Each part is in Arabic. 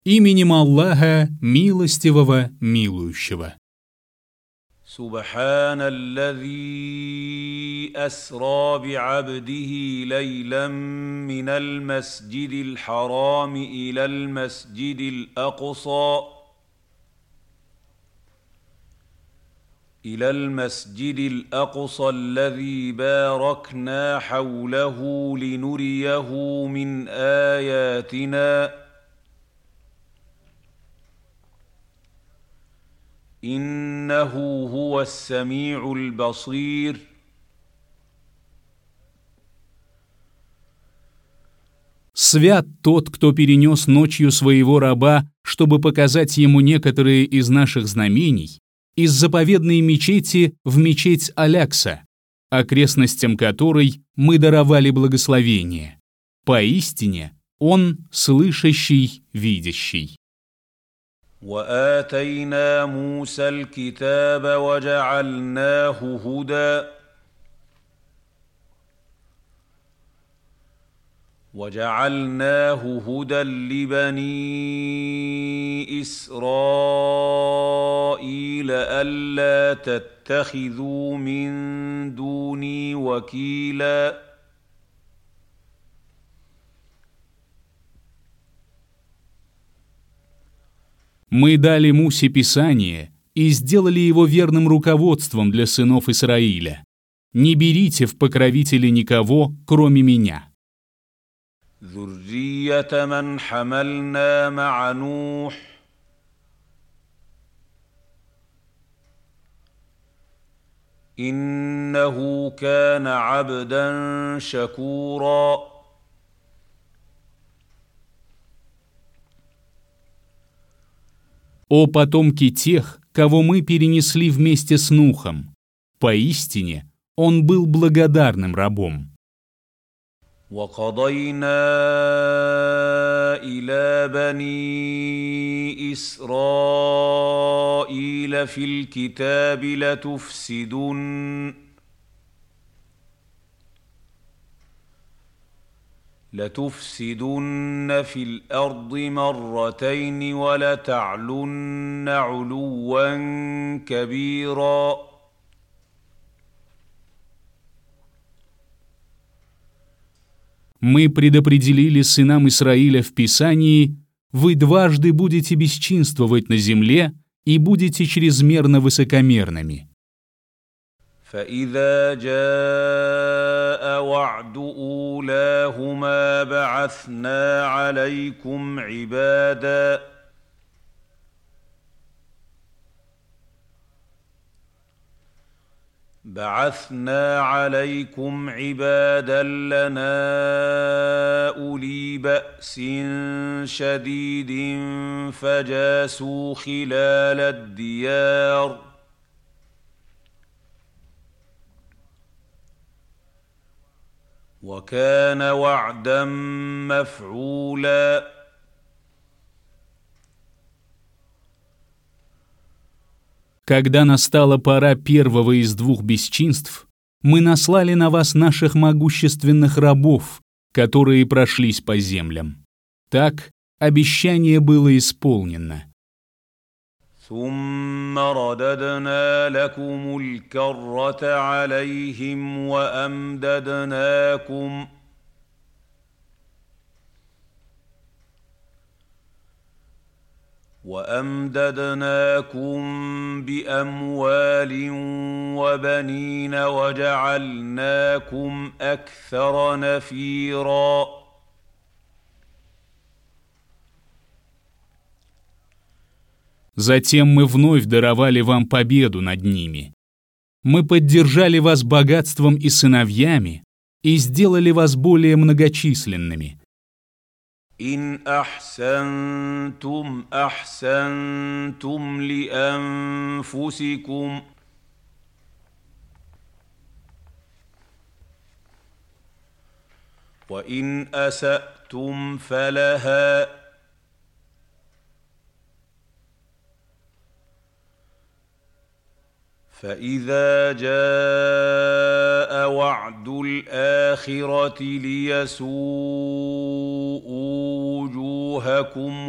Именем Аллаха, милостивого, милующего. سبحان الذي أسرى بعبده ليلا من المسجد الحرام إلى المسجد الأقصى الذي باركنا حوله لنريه من آياتنا إنه هو السميع البصير. Свят тот, кто перенес ночью своего раба, чтобы показать ему некоторые из наших знамений, из заповедной мечети в мечеть Алякса, окрестностям которой мы даровали благословение. Поистине, Он слышащий, видящий. وآتينا موسى الكتاب وجعلناه هدى لبني إسرائيل ألا تتخذوا من دوني وكيلا. Мы дали Мусе Писание и сделали его верным руководством для сынов Исраиля. Не берите в покровители никого, кроме меня. ذرية من حملنا مع نوح إنه كان عبدا شكورا. О потомки тех, кого мы перенесли вместе с Нухом! Поистине, он был благодарным рабом. وقضينا إلى بني إسرائيل في الكتاب لتفسدن في الأرض مرتين ولتعلن علوا كبيرا. Мы предопределили сынам Исраиля в Писании: вы дважды будете бесчинствовать на земле и будете чрезмерно высокомерными. فإذا جاء وعد أولاهما بعثنا عليكم عبادا لنا أولي بأس شديد فجاسوا خلال الديار وكان وعدا مفعولا. Когда настала пора первого из двух бесчинств, мы наслали на вас наших могущественных рабов, которые прошлись по землям. Так обещание было исполнено. ثم رددنا لكم الكرة عليهم وأمددناكم بأموال وبنين وجعلناكم أكثر نفيرا. Затем мы вновь даровали вам победу над ними. Мы поддержали вас богатством и сыновьями и сделали вас более многочисленными. إن أحسنتم أحسنتم لأنفسكم وإن أسأتم فلها فإذا جاء وعد وعد الآخرة ليسوءوا وجوهكم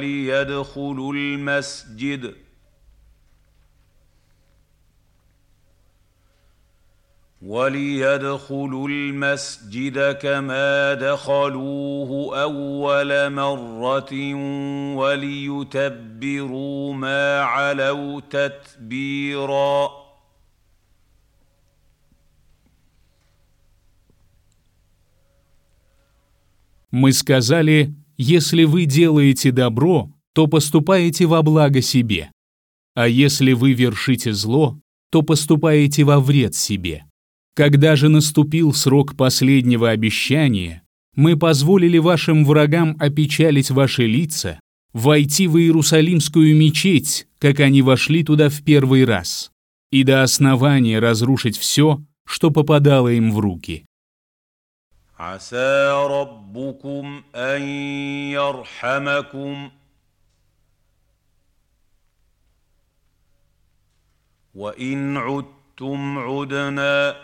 وليدخلوا المسجد كما دخلوه أول مرة وليتبروا ما علوا تتبيرا. Мы сказали, если вы делаете добро, то поступаете во благо себе, а если вы вершите зло, то поступаете во вред себе. Когда же наступил срок последнего обещания, мы позволили вашим врагам опечалить ваши лица, войти в Иерусалимскую мечеть, как они вошли туда в первый раз, и до основания разрушить все, что попадало им в руки. عسى ربكم أن يرحمكم وإن عدتم عدنا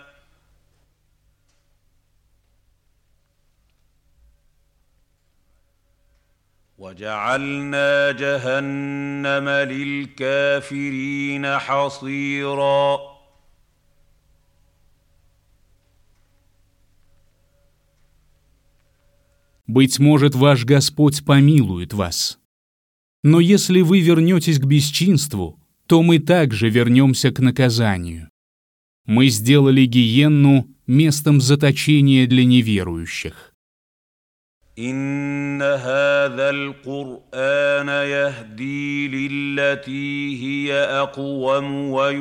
وجعلنا جهنم للكافرين حصيرا. Быть может, ваш Господь помилует вас. Но если вы вернетесь к бесчинству, то мы также вернемся к наказанию. Мы сделали гиенну местом заточения для неверующих. إن هذا القرآن يهدي للتي هي أقوم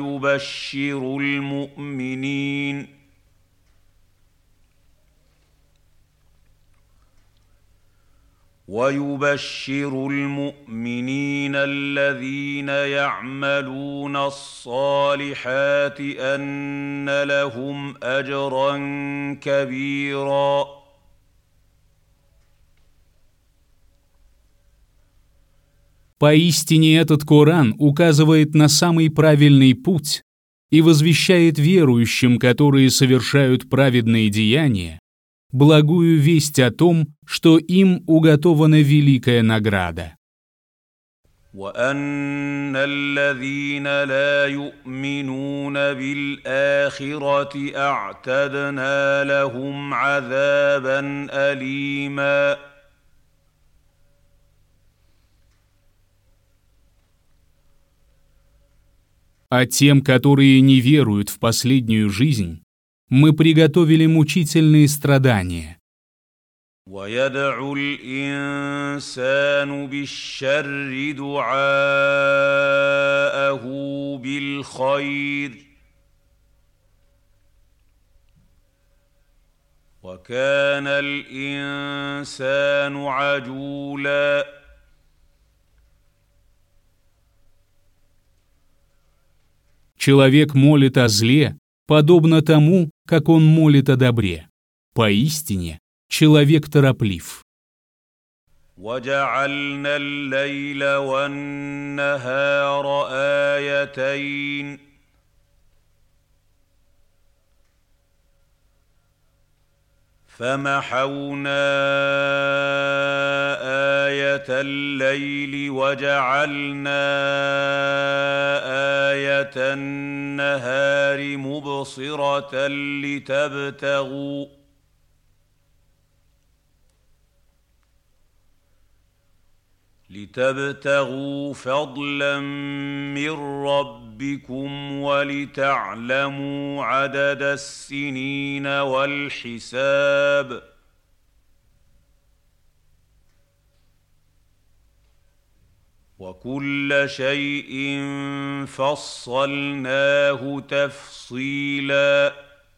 ويبشر المؤمنين الذين يعملون الصالحات أن لهم أجرا كبيرا. Поистине этот Коран указывает на самый правильный путь и возвещает верующим, которые совершают праведные деяния, благую весть о том, что им уготована великая награда. وأن الذين لا يؤمنون بالآخرة أعتدنا لهم عذابا أليما. А тем, которые не веруют в последнюю жизнь, мы приготовили мучительные страдания. ويدعو الإنسان بالشر دعاءه بالخير وكان الإنسان عجولا. Человек молит о зле, подобно тому, как он молит о добре. Поистине, человек тороплив. وجعلنا الليل والنهار آيتين فمحونا آية الليل وجعلنا آية النهار مبصرة لتبتغوا فضلا من ربكم ولتعلموا عدد السنين والحساب وكل شيء فصلناه تفصيلا.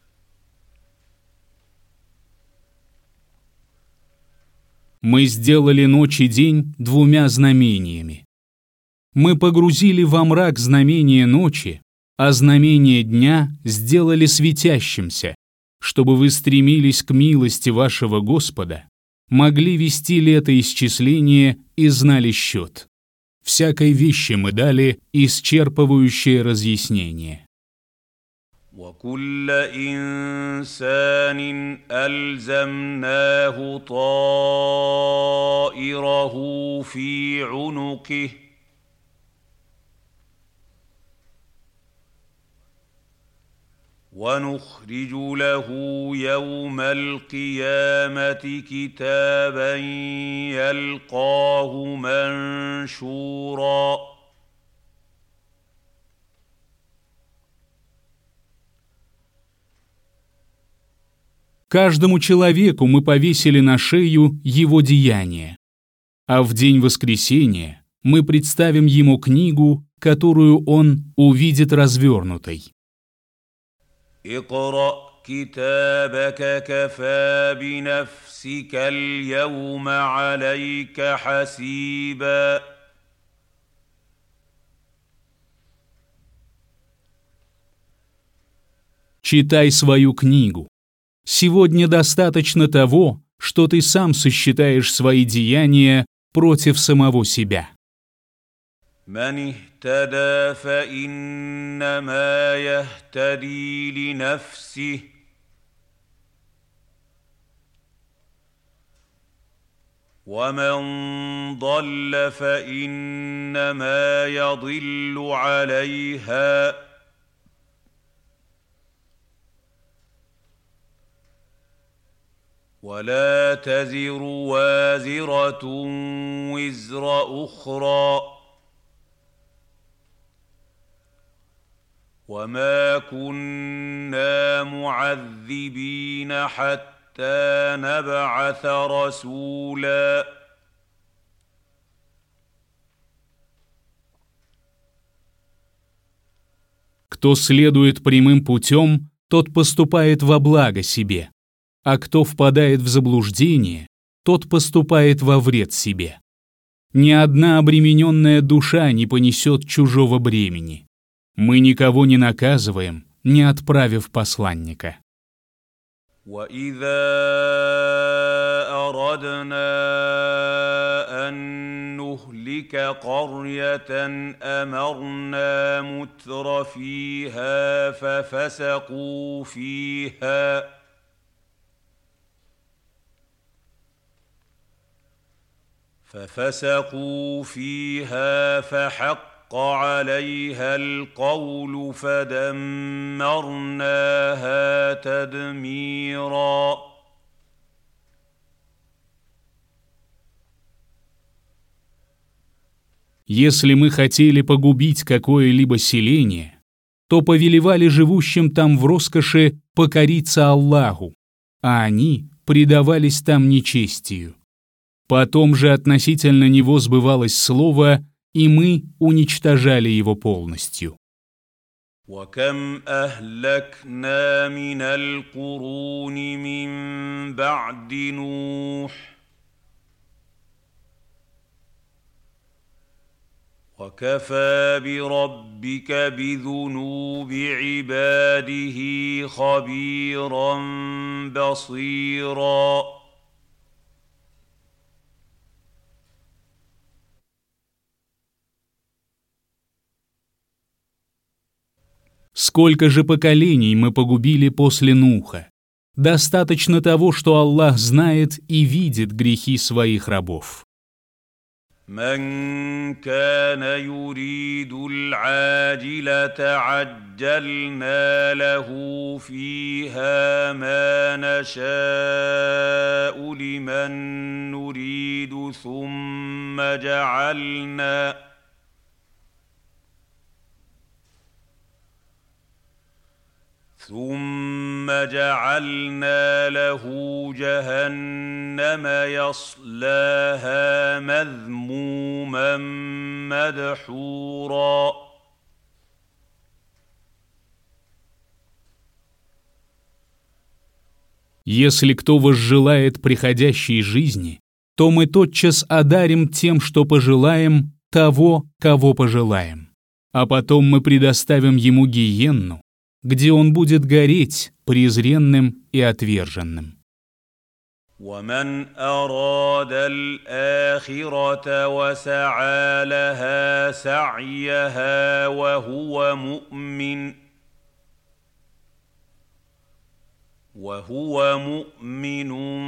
Мы сделали ночь и день двумя знамениями. Мы погрузили во мрак знамение ночи, а знамение дня сделали светящимся, чтобы вы стремились к милости вашего Господа, могли вести летоисчисление и знали счет. Всякой вещи мы дали исчерпывающее разъяснение. وكل إنسان ألزمناه طائره في عنقه ونخرج له يوم القيامة كتابا يلقاه منشورا Каждому человеку мы повесили на шею его деяния, а в день воскресения мы представим ему книгу, которую он увидит развернутой. اقرأ كتابك كفى بنفسك اليوم عليك حسيبا Читай свою книгу. Сегодня достаточно того, что ты сам сосчитаешь свои деяния против самого себя. من اهتدى فإنما يهتدي لنفسه ومن ضل فإنما يضل عليها ولا تزر وازرة وزر أخرى وما كنا معذبين حتى نبعث رسولا Кто следует прямым путем, тот поступает во благо себе, а кто впадает в заблуждение, тот поступает во вред себе. Ни одна обремененная душа не понесет чужого бремени. Мы никого не наказываем, не отправив посланника. وَإِذَا أَرَدْنَا أَن نُّهْلِكَ قَرْيَةً أَمَرْنَا مُتْرَ فِيهَا ففسقوا فيها فحق عليها القول فدمرناها تدميرا Если мы хотели погубить какое-либо селение, то повелевали живущим там в роскоши покориться Аллаху, а они предавались там нечестию. Потом же относительно него сбывалось слово, и мы уничтожали его полностью. وَكَمْ أَهْلَكْنَا مِنَ الْقُرُونِ مِنْ بَعْدِ نُوحٍ وَكَفَى بِرَبِّكَ بِذُنُوبِ عِبَادِهِ خَبِيرًا بَصِيرًا Сколько же поколений мы погубили после Нуха? Достаточно того, что Аллах знает и видит грехи своих рабов. من كان يريد العاجلة عجلنا له فيها ما نشاء لمن نريد ثم جعلنا له جهنم يصلاها مذموما مدحورا Если кто возжелает приходящей жизни, то мы тотчас одарим тем, что пожелаем, того, кого пожелаем. А потом мы предоставим ему гиенну, где он будет гореть презренным и отверженным. ومن أراد الآخرة وسعى لها سعيها وهو مؤمن وهو مؤمن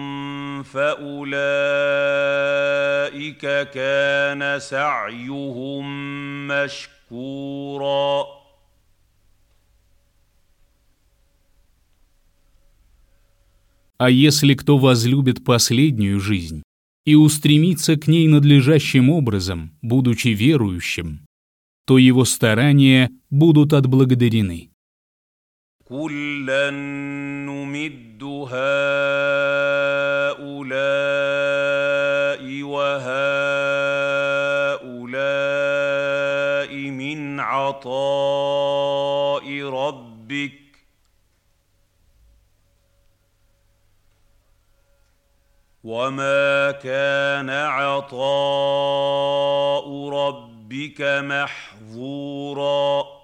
فأولئك كان سعيهم مشكورا. А если кто возлюбит последнюю жизнь и устремится к ней надлежащим образом, будучи верующим, то его старания будут отблагодарены. كُلًّا نُّمِدُّ هَٰؤُلَاءِ وَهَٰؤُلَاءِ مِنْ عَطَاءِ رَبِّكَ ۚ وَمَا كَانَ عَطَاءُ رَبِّكَ مَحْظُورًا.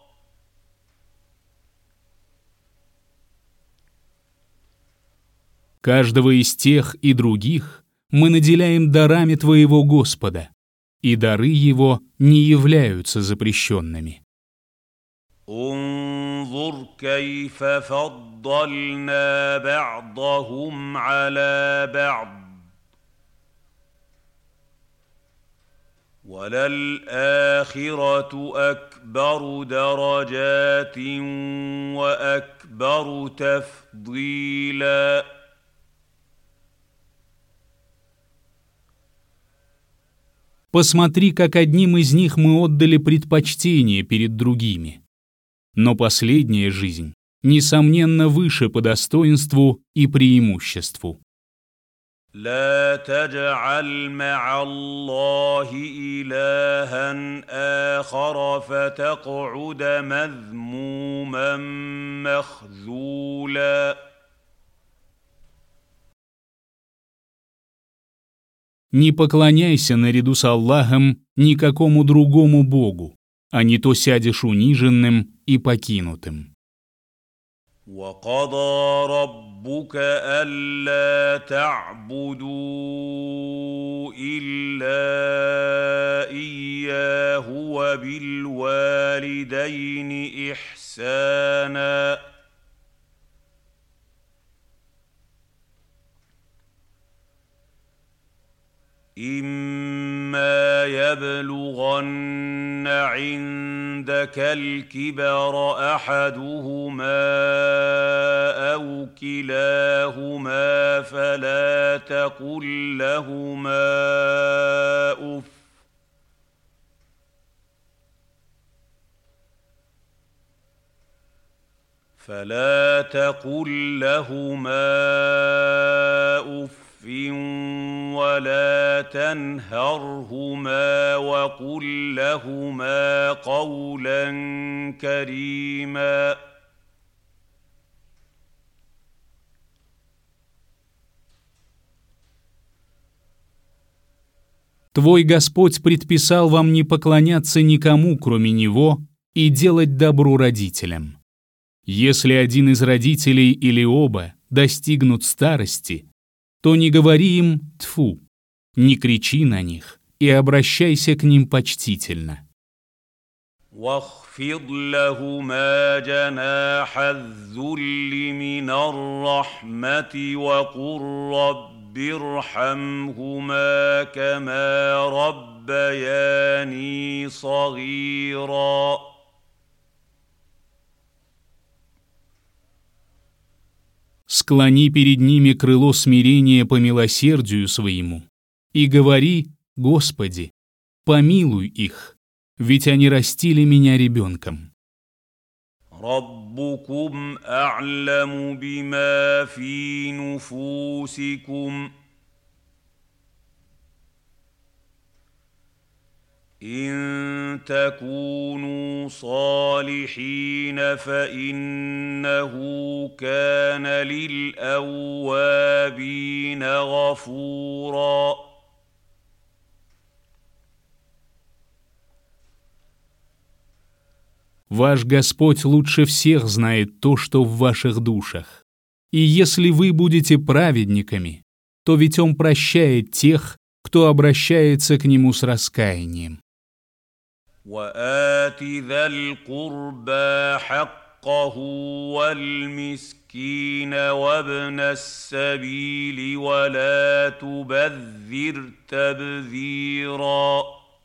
Каждого из тех и других мы наделяем дарами Твоего Господа, и дары Его не являются запрещенными. انظر كيف فضلنا بعضهم على بعض وللآخرة أكبر درجات وأكبر تفضيلا. Посмотри, как одним из них мы отдали предпочтение перед другими. Но последняя жизнь, несомненно, выше по достоинству и преимуществу. لا تجعل مع الله إلها آخر فتقعد مذموما مخذولا. Не поклоняйся наряду с Аллахом никакому другому Богу, а не то сядешь униженным и покинутым. وَقَضَىٰ رَبُّكَ أَلَّا تَعْبُدُوا إِلَّا إِيَّاهُ وَبِالْوَالِدَيْنِ إِحْسَانًا. إِمَّا يَبْلُغَنَّ عِندَكَ الْكِبَرَ أَحَدُهُمَا أَوْ كِلَاهُمَا فلا تقل لهما أف ولا تنهرهما وقل لهما قولا كريما. Твой Господь предписал вам не поклоняться никому, кроме Него, и делать добро родителям. Если один из родителей или оба достигнут старости, то не говори им «тьфу», не кричи на них и обращайся к ним почтительно. واخفض لهما جناح الذل من الرحمة وقل رب ارحمهما كما ربياني صغيرا. Склони перед ними крыло смирения по милосердию своему и говори: «Господи, помилуй их, ведь они растили меня ребенком». ربكم أعلم بما في نفوسكم إن تكونوا صالحين فإنه كان للأوابين غفورا. Ваш Господь лучше всех знает то, что в ваших душах. И если вы будете праведниками, то ведь Он прощает тех, кто обращается к Нему с раскаянием. وآت ذا القربى حقه حقه والمسكين وابن السبيل ولا تبذر تبذيرا.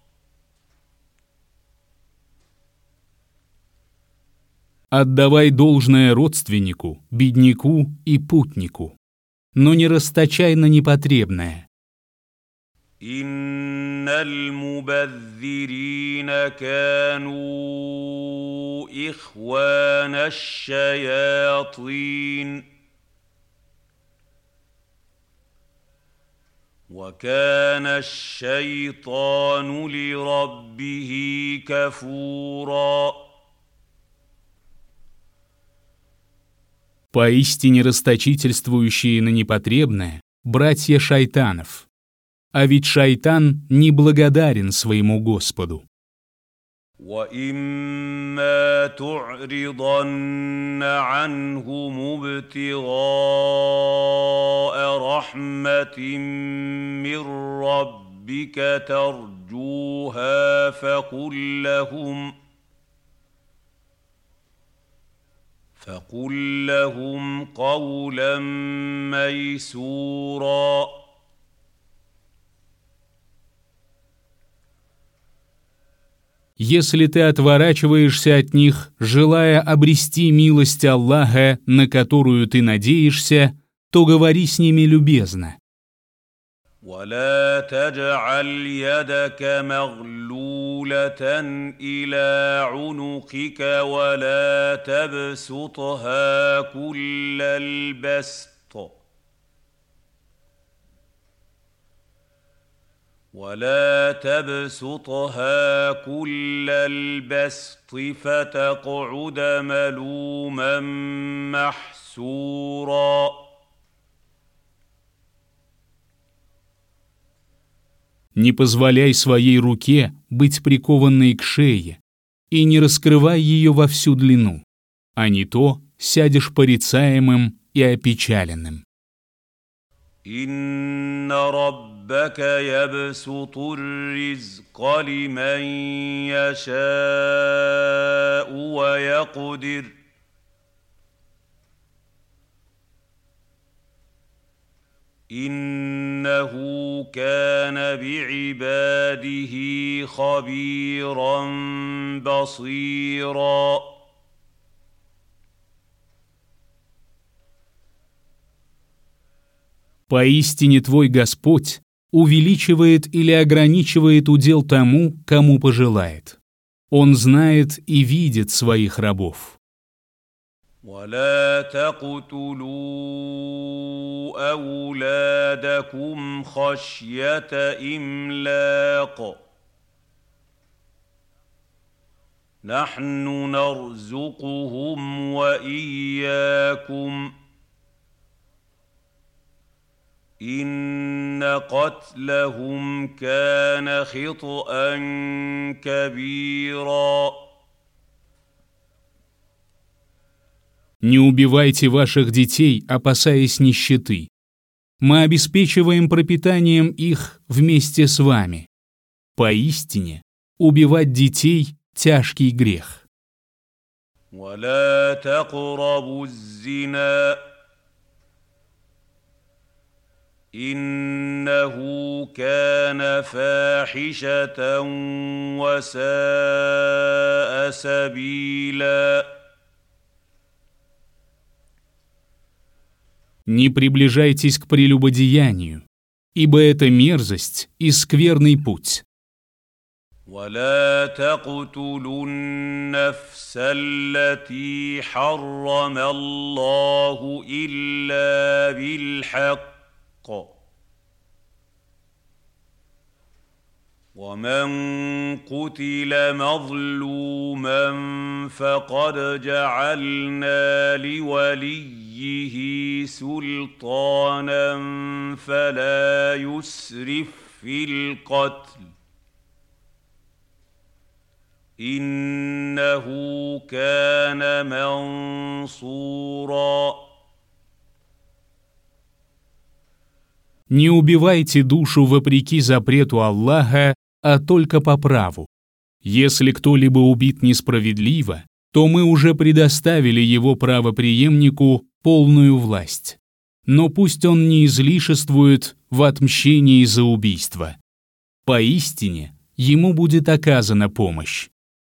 Отдавай должное родственнику, бедняку и путнику, но не расточай на непотребное. إن المبذرين كانوا إخوان الشياطين وكان الشيطان لربه كفورا. Поистине расточительствующие на непотребное – братья шайтанов. А ведь шайтан неблагодарен своему Господу. وَإِمَّا تُعْرِضَنَّ عَنْهُمُ ابْتِغَاءَ رَحْمَةٍ مِّن رَّبِّكَ تَرْجُوهَا فَقُل لَّهُمْ قَوْلًا مَّيْسُورًا. Если ты отворачиваешься от них, желая обрести милость Аллаха, на которую ты надеешься, то говори с ними любезно. ولا تجعل يدك مغلولة إلى عنقك ولا تبسطها كل البسط فتقعد ملوما محسورا. Не позволяй своей руке быть прикованной к шее и не раскрывай ее во всю длину, а не то сядешь порицаемым и опечаленным. إن ربك يبسط الرزق لمن يشاء ويقدر إنه كان بعباده خبيرا بصيرا. Поистине твой Господь увеличивает или ограничивает удел тому, кому пожелает. Он знает и видит своих рабов. ولا تقتلوا أولادكم خشية إملاق نحن نرزقهم وإياكم إن قتلهم كان خطأ كبيرا. Не убивайте ваших детей, опасаясь нищеты. Мы обеспечиваем пропитанием их вместе с вами. Поистине, убивать детей – тяжкий грех. ولا تقربوا الزنا إنه كان فاحشة وساء سبيلا. Не приближайтесь к прелюбодеянию, ибо это мерзость и скверный путь. ولا تقتلوا النفس التي حرم الله إلا بالحق ومن قتل مظلوما فقد جعلنا لوليه سلطانا فلا يسرف في القتل إنه كان منصورا. Не убивайте душу вопреки запрету Аллаха, а только по праву. Если кто-либо убит несправедливо, то мы уже предоставили его правопреемнику полную власть. Но пусть он не излишествует в отмщении за убийство. Поистине, ему будет оказана помощь.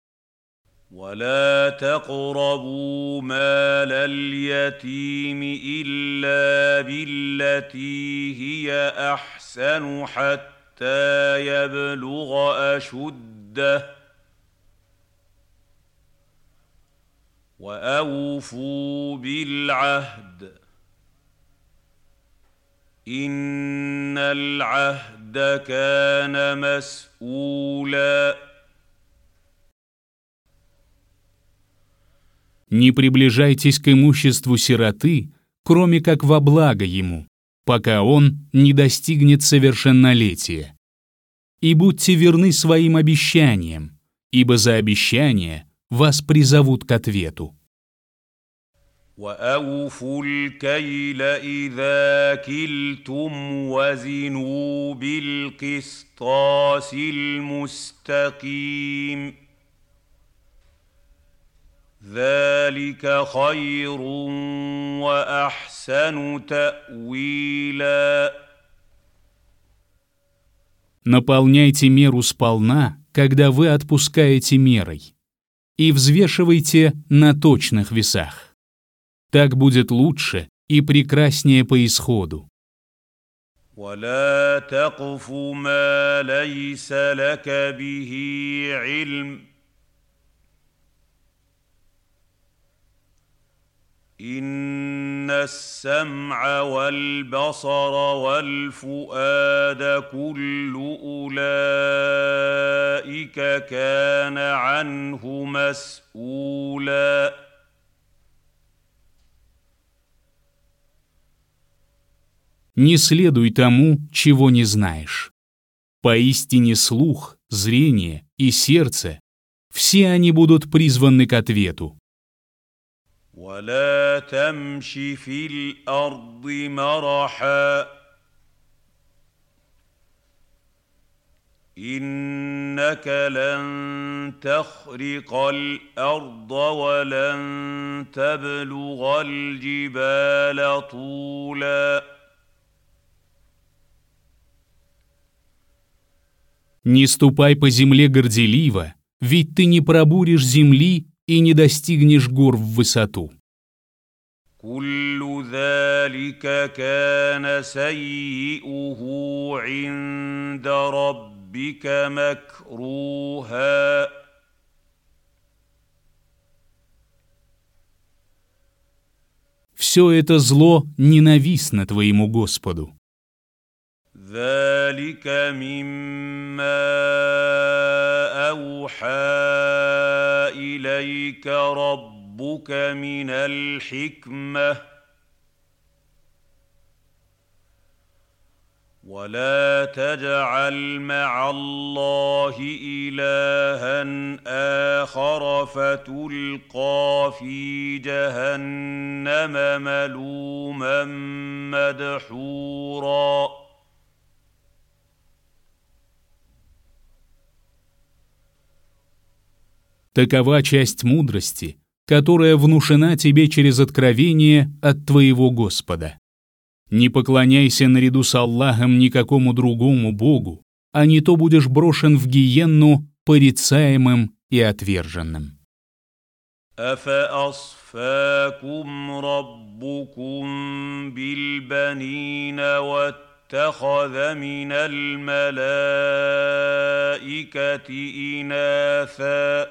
ولا تقربوا مال اليتيم إلا بالتي هي أحسن حتى يبلغ أشده وأوفوا بالعهد إن العهد كان مسؤولا. Не приближайтесь к имуществу сироты, кроме как во благо ему, пока он не достигнет совершеннолетия. И будьте верны своим обещаниям, ибо за обещания вас призовут к ответу. وأوفوا الكيل إذا كلتم وزنوا بالقسطاس المستقيم ذلك خير وأحسن تأويلا. Наполняйте меру сполна, когда вы отпускаете мерой, и взвешивайте на точных весах. Так будет лучше и прекраснее по исходу. ولا تقف ما ليس لك به علم إن السمع والبصر والفؤاد كل أولئك كان عنه مسؤولا. Не следуй тому, чего не знаешь. Поистине слух, зрение и сердце — все они будут призваны к ответу. ولا تمش في الأرض مرحا إنك لن تخرق الأرض ولن تبلغ الجبال طولا. Не ступай по земле горделиво, ведь ты не пробуришь земли и не достигнешь гор в высоту. كل ذلك كان سيئه عند ربك مكروها. Все это зло ненавистно твоему Господу. ذلك مما أوحى إليك ربك من الحكمة ولا تجعل مع الله إلها آخر فتلقى في جهنم ملوما مدحورا. Такова часть мудрости, которая внушена тебе через откровение от твоего Господа. Не поклоняйся наряду с Аллахом никакому другому Богу, а не то будешь брошен в гиенну порицаемым и отверженным. أفأصفاكم ربكم بالبنين واتخذ من الملائكة إناثا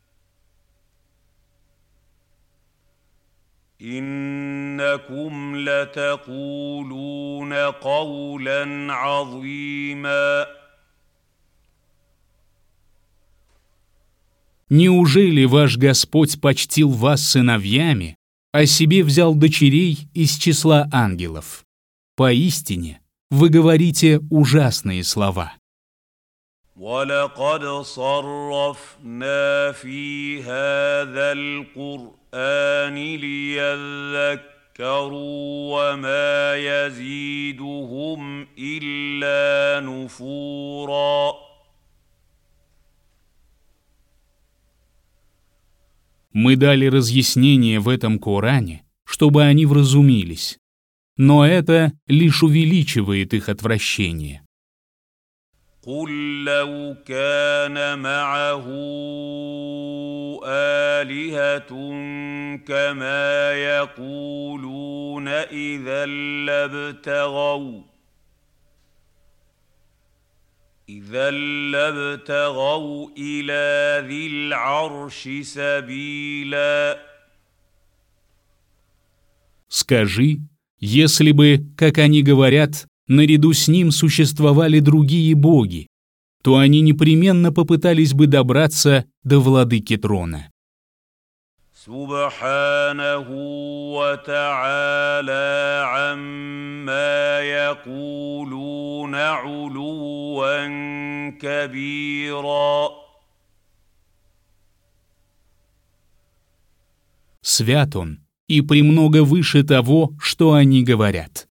إنكم لتقولون قولا عظيما. Неужели ваш Господь почтил вас сыновьями, а себе взял дочерей из числа ангелов? Поистине, вы говорите ужасные слова. وَلَقَدْ صَرَّفْنَا فِي هَذَا الْقُرْآنِ لِيَذَّكَّرُوا وَمَا يَزِيدُهُمْ إِلَّا نُفُورًا. Мы дали разъяснение в этом Коране, чтобы они вразумились, но это лишь увеличивает их отвращение. قل لو كان معه آلهة كما يقولون إذا لابتغوا إلى ذي العرش سبيلا. Скажи, если бы, как они говорят, наряду с ним существовали другие боги, то они непременно попытались бы добраться до владыки трона. Субханаху ва та'аля амма якулуна улуван кабира. Свят он и премного выше того, что они говорят.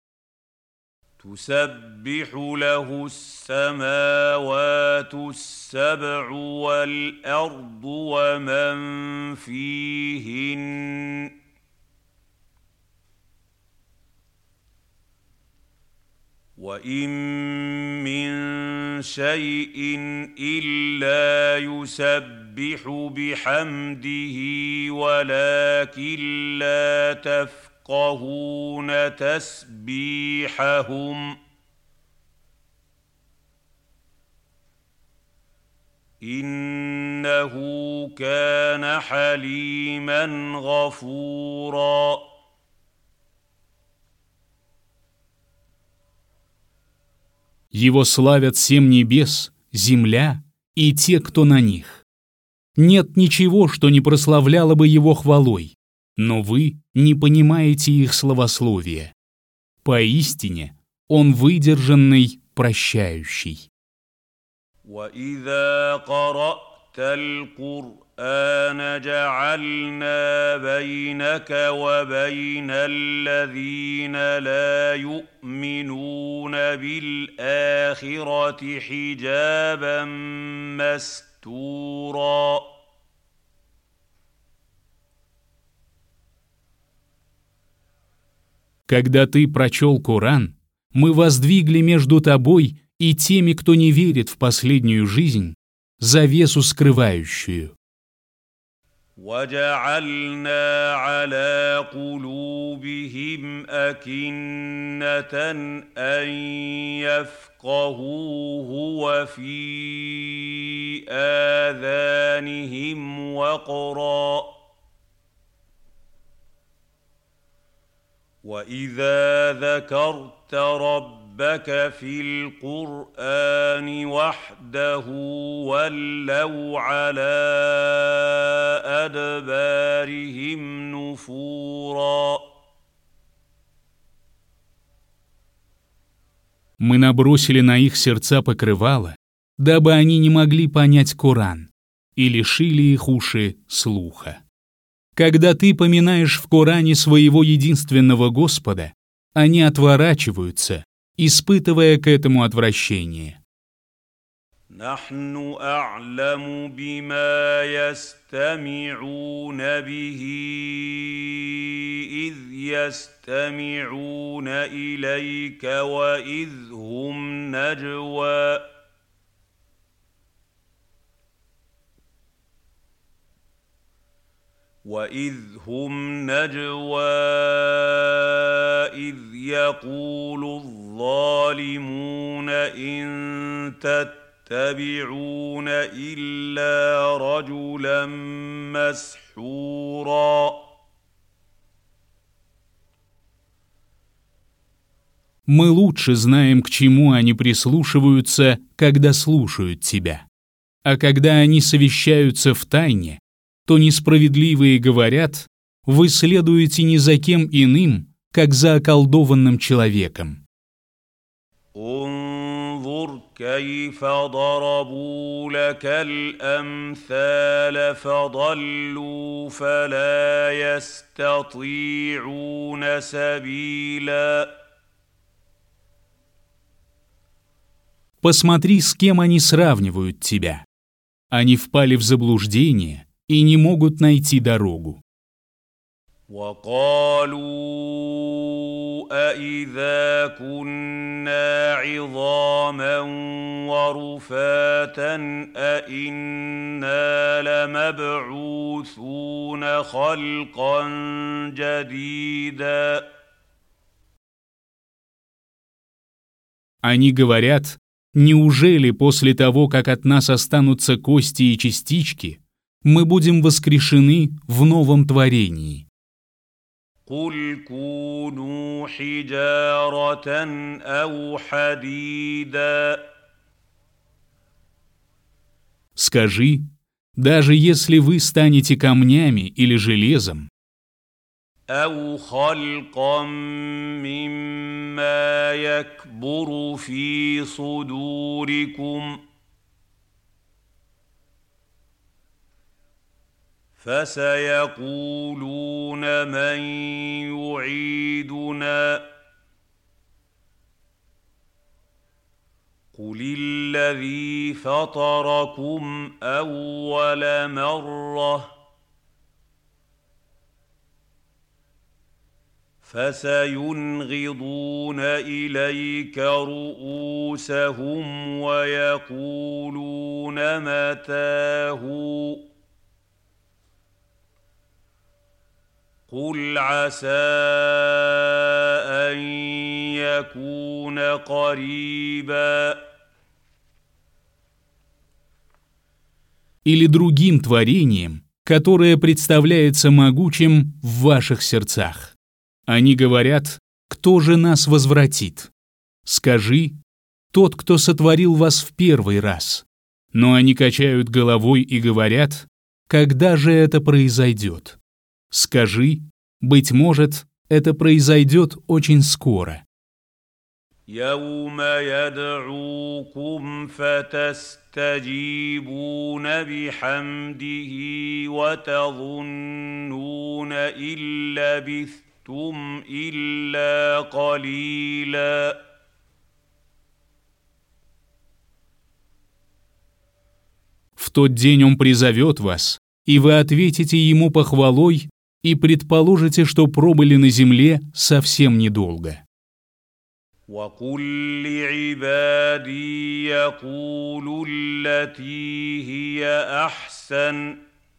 تسبح له السماوات السبع والأرض ومن فيهن وإن من شيء إلا يسبح بحمده ولكن لا تفقهون تسبيحهم إنه كان حليما غفورا. Его славят 7 небес, земля и те, кто на них. Нет ничего, что не прославляло бы его хвалой, но вы не понимаете их славословия. Поистине, он выдержанный, прощающий. وَإِذَا قَرَأْتَ الْقُرْآنَ جَعَلْنَا بَيْنَكَ وَبَيْنَ الَّذِينَ لَا يُؤْمِنُونَ بِالْآخِرَةِ حِجَابًا مَّسْتُورًا. Когда ты прочел Коран, мы воздвигли между тобой и теми, кто не верит в последнюю жизнь, завесу скрывающую. وَجَعَلْنَا عَلَى قُلُوبِهِمْ أَكِنَّةً أَن يَفْقَهُوهُ وَفِي آذَانِهِمْ وَقْرًا وَإِذَا ذَكَرْتَ رَبَّكَ فِي الْقُرْآنِ وَحْدَهُ وَلَّوْا عَلَى أَدْبَارِهِمْ نُفُورًا. Мы набросили на их сердца покрывало, дабы они не могли понять Коран, и лишили их уши слуха. Когда ты поминаешь в Коране своего единственного Господа, они отворачиваются, испытывая к этому отвращение. نحن أعلم بما يستمعون به إذ يستمعون إليك وإذ هم نجوى إذ يقول الظالمون إن تتبعون إلا رجلا مسحورا. Мы лучше знаем, к чему они прислушиваются, когда слушают тебя. А когда они совещаются в тайне, то несправедливые говорят: вы следуете не за кем иным, как за околдованным человеком. انظر كيف ضربوا لك الأمثال فضلوا فلا يستطيعون سبيلا. Посмотри, с кем они сравнивают тебя. Они впали в заблуждение и не могут найти дорогу. وقالوا أإذا كنا عظاما ورفاتا أإنا لمبعوثون خلقا جديدا. Они говорят: неужели после того, как от нас останутся кости и частички, мы будем воскрешены в новом творении? قل كونوا حجارة أو حديدا. Скажи, даже если вы станете камнями или железом, أو خلقا مما يكبر في صدوركم فسيقولون من يعيدنا قل الذي فطركم أول مرة فسينغضون إليك رؤوسهم ويقولون متى هو قل عسى أن يكون قريبا. или другим творением, которое представляется могучим в ваших сердцах. Они говорят: кто же нас возвратит? Скажи: тот, кто сотворил вас в первый раз. Но они качают головой и говорят: когда же это произойдет? Скажи: быть может, это произойдет очень скоро. يوم يدعوكم فتستجيبون بحمده وتظنون إن لبثتم إلا قليلا. В тот день он призовет вас, и вы ответите ему похвалой и предположите, что пробыли на земле совсем недолго. وقل لعبادي يقولوا التي هي أحسن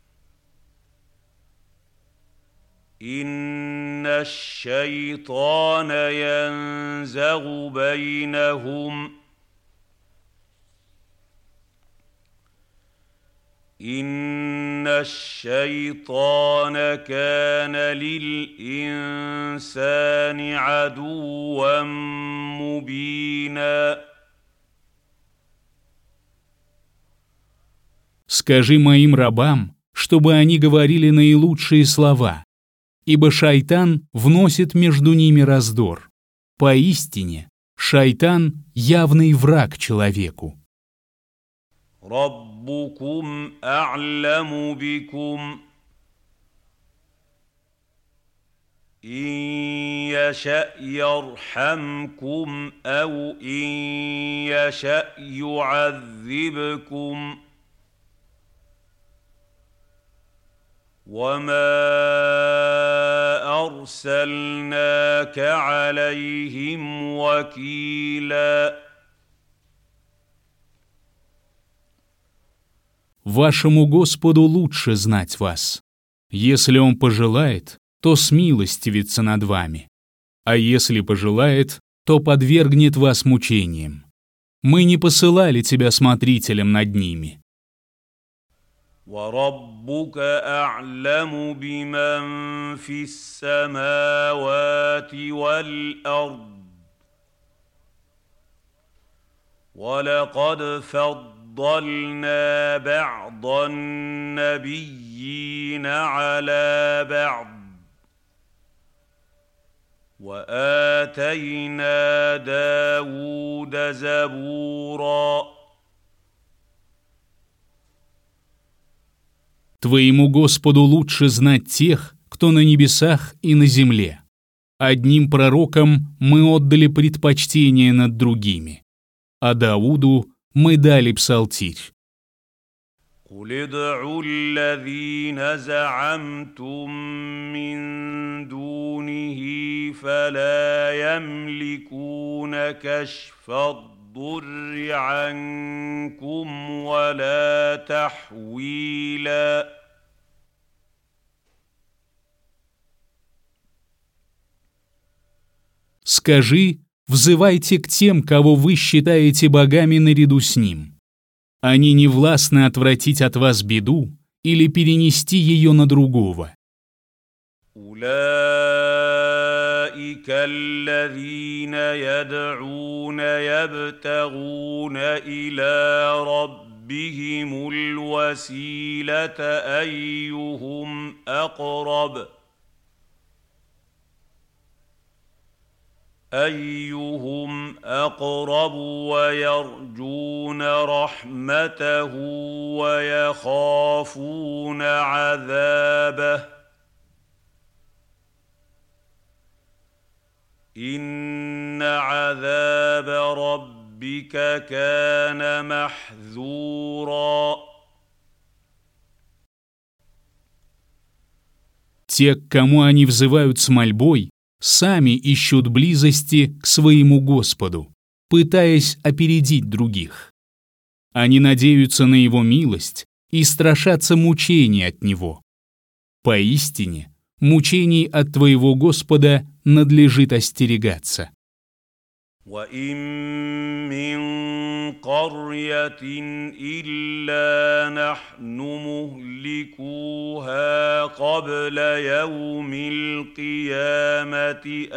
إن الشيطان ينزغ بينهم إن الشيطان كان للإنسان عدوا مبينا. Скажи моим рабам, чтобы они говорили наилучшие слова, ибо шайтан вносит между ними раздор. Поистине, шайтан — явный враг человеку. ربكم أعلم بكم إن يشأ يرحمكم أو إن يشأ يعذبكم وما أرسلناك عليهم وكيلا. Вашему Господу лучше знать вас. Если Он пожелает, то смилостивится над вами, а если пожелает, то подвергнет вас мучениям. Мы не посылали тебя смотрителем над ними. وربك أعلم بمن في السماوات والأرض ولقد فضلنا بعض النبيين على بعض وآتينا داود زبورا. Твоему Господу лучше знать тех, кто на небесах и на земле. Одним пророкам мы отдали предпочтение над другими, а Дауду мы дали псалтирь. قل ادعوا الذين زعمتم من دونه فلا يملكون كشف الضر عنكم ولا تحويلا. Скажи, взывайте к тем, кого вы считаете богами наряду с ним. Они не властны отвратить от вас беду или перенести ее на другого. أولئك الذين يدعون يبتغون إلى ربهم الوسيلة أيهم أقرب ويرجون رحمته ويخافون عذابه إن عذاب ربك كان محذورا. Те, к кому они взывают с мольбой, сами ищут близости к своему Господу, пытаясь опередить других. Они надеются на Его милость и страшатся мучений от Него. Поистине, мучений от твоего Господа надлежит остерегаться. وَإِن مِّن قَرْيَةٍ إِلَّا نَحْنُ مُهْلِكُوهَا قَبْلَ يَوْمِ الْقِيَامَةِ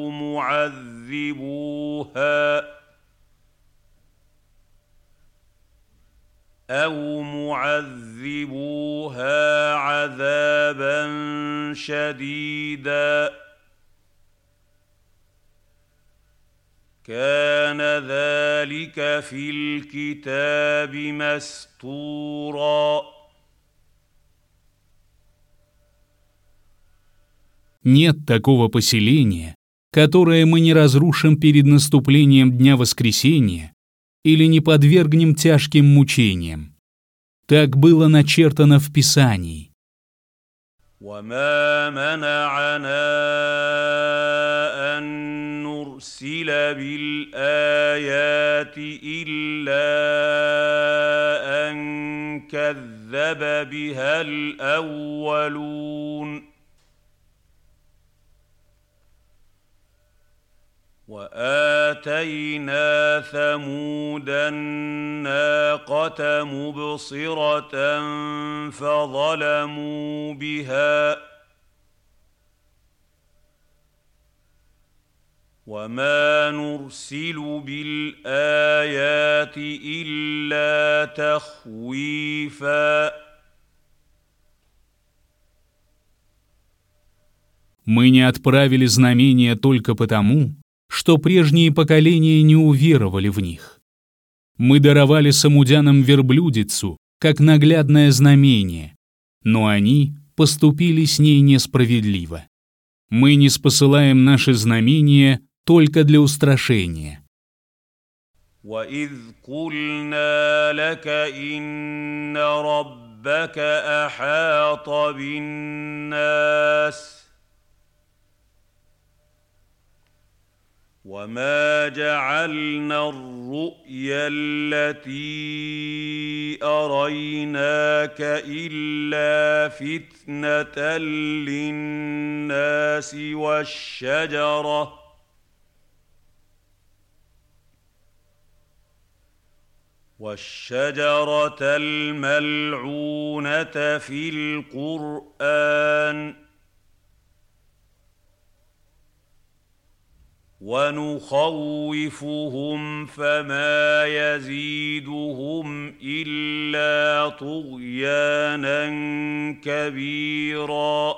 أَوْ مُعَذِّبُوهَا عَذَابًا شَدِيدًا كان ذلك في الكتاب مسطورا. Нет такого поселения, которое мы не разрушим перед наступлением Дня Воскресения или не подвергнем тяжким мучениям. Так было начертано в Писании. وما منعنا أن نرسل بالآيات إلا أن كذب بها الأولون وآتينا ثمود الناقة مبصرة فظلموا بها وما نرسل بالآيات إلا تخويفا. Мы не отправили знамения только потому, что прежние поколения не уверовали в них. Мы даровали самудянам верблюдицу, как наглядное знамение, но они поступили с ней несправедливо. Мы не спосылаем наши знамения только для устрашения. وَإِذْ قُلْنَا لَكَ إِنَّ رَبَّكَ أَحَاطَ بِالنَّاسِ وما جعلنا الرؤيا التي أريناك إلا فتنة للناس والشجرة الملعونة في القرآن ونخوفهم فما يزيدهم إلا طغيانا كبيرا.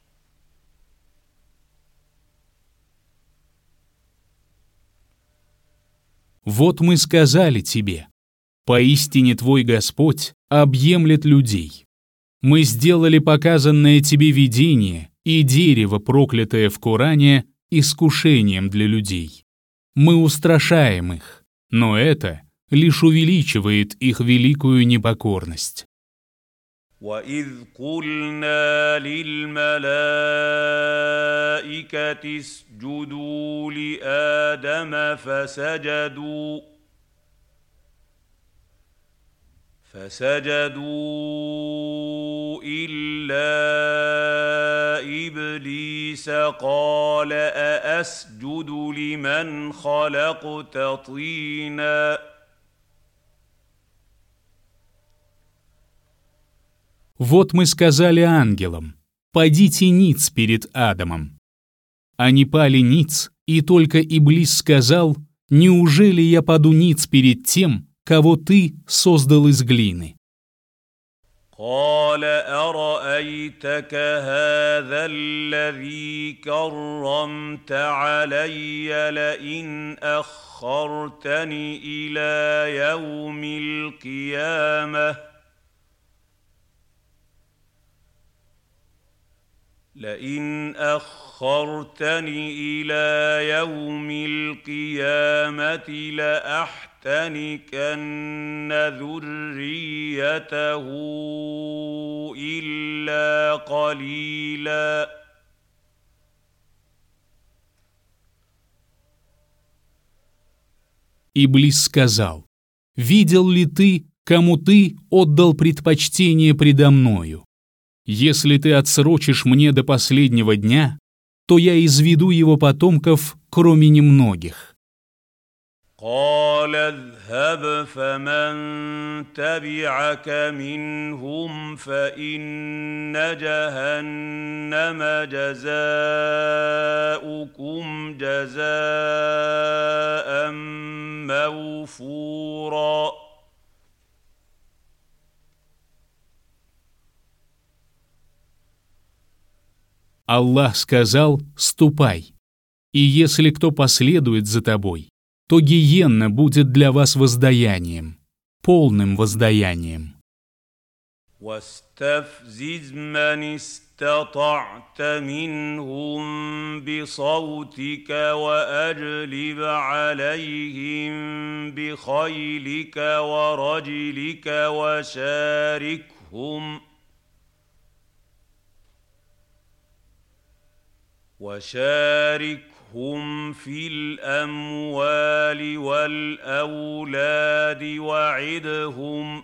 Вот мы сказали тебе, поистине твой Господь объемлет людей. Мы сделали показанное тебе видение и дерево, проклятое в Коране, искушением для людей. Мы устрашаем их, но это лишь увеличивает их великую непокорность. وإذ قلنا للملائكة اسجدوا لآدم فسجدوا إلا إبليس قال أأسجد لمن خلقت طينا. Вот мы сказали ангелам: «Падите ниц перед Адамом». Они пали ниц, и только Иблис сказал: «Неужели я паду ниц перед тем, кого ты создал из глины?» قال أرأيتك هذا الذي كرمت علي لئن أخرتني إلى يوم القيامة لأحتنكن ذريته إلا قليلا. Иблис сказал: «Видел ли ты, кому ты отдал предпочтение предо мною? Если ты отсрочишь мне до последнего дня, то я изведу его потомков, кроме немногих». قال اذهب فمن تبعك منهم فإن جهنم جزاؤكم جزاء موفورا. Аллах сказал: «Ступай, и если кто последует за тобой, то гиенна будет для вас воздаянием, полным воздаянием». واستفزز من استطعت منهم بصوتك وأجلب عليهم بخيلك ورجلك وشاركهم في الأموال والأولاد وعدهم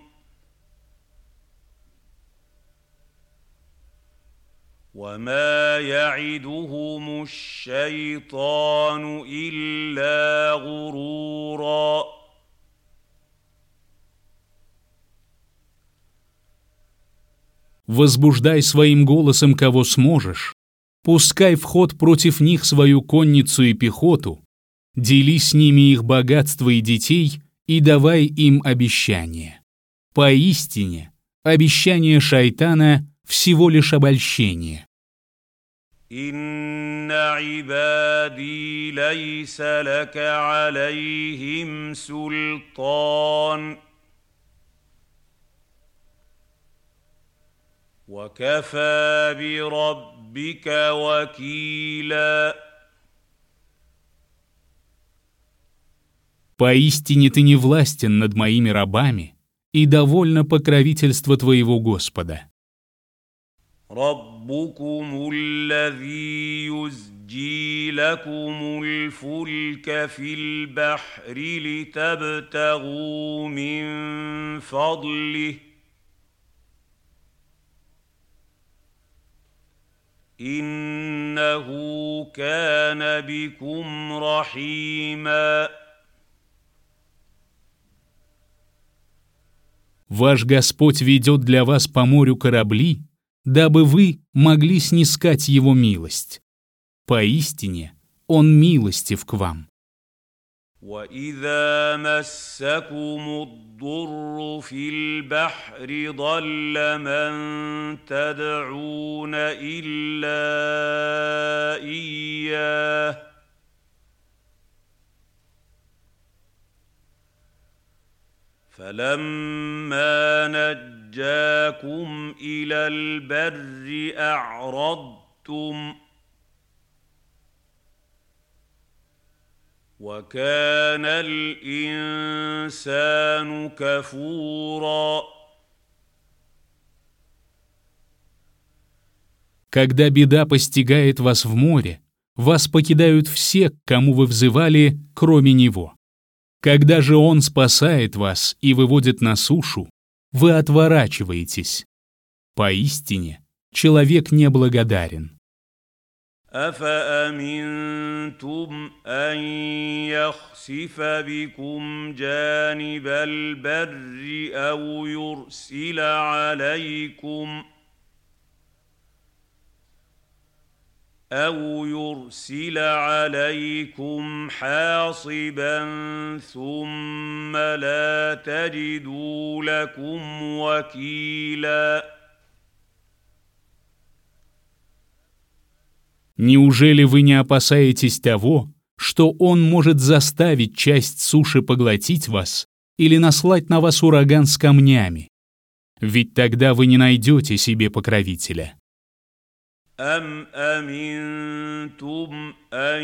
وما يعدهم الشيطان إلا غرورا. Возбуждай своим голосом кого сможешь, пускай в ход против них свою конницу и пехоту, дели с ними их богатство и детей и давай им обещание. Поистине, обещание шайтана всего лишь обольщение. إن عبادي ليس لك عليهم سلطان وكفى بربك وكيلا. Поистине ты не властен над моими рабами, и довольно покровительство твоего Господа. ربكم الذي يزجي لكم الفلك في البحر لتبتغوا من فضله إنه كان بكم رحيما. Ваш Господь ведет для вас по морю корабли, дабы вы могли снискать Его милость. Поистине, Он милостив к вам. وإذا مسكم الضر في البحر ضل من تدعون إلا إياه فلما نجاكم إلى البر أعرضتم وكان الإنسان كفورا. Когда беда постигает вас в море, вас покидают все, к кому вы взывали, кроме Него. Когда же Он спасает вас и выводит на сушу, вы отворачиваетесь. Поистине, человек неблагодарен. أفأمنتم أن يخسف بكم جانب البر أو يرسل عليكم حاصبا ثم لا تجدوا لكم وكيلا. Неужели вы не опасаетесь того, что Он может заставить часть суши поглотить вас или наслать на вас ураган с камнями? Ведь тогда вы не найдете себе покровителя. أم أمنتم أن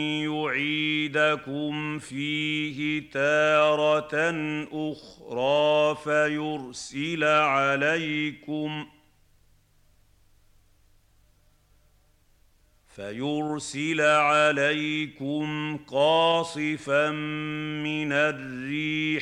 يعيدكم فيه تارة أخرى فيرسل عليكم قاصفا من الريح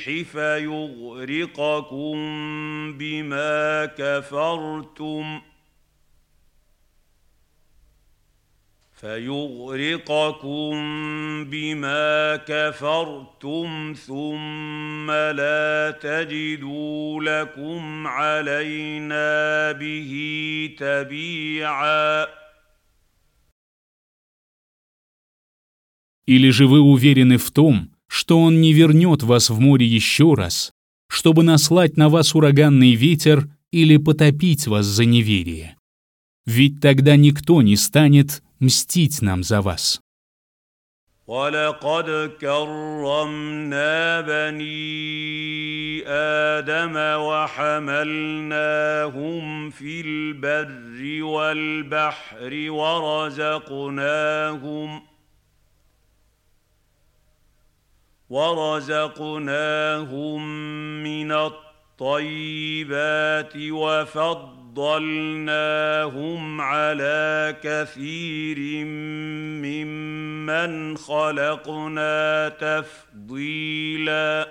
فيغرقكم بما كفرتم ثم لا تجدوا لكم علينا به تبيعا. Или же вы уверены в том, что Он не вернет вас в море еще раз, чтобы наслать на вас ураганный ветер или потопить вас за неверие? Ведь тогда никто не станет мстить нам за вас. وَلَقَدْ كَرَّمْنَا بَنِي آدَمَ وَحَمَلْنَاهُمْ فِي الْبَرِّ وَالْبَحْرِ ورزقناهم من الطيبات وفضلناهم على كثير ممن خلقنا تفضيلا.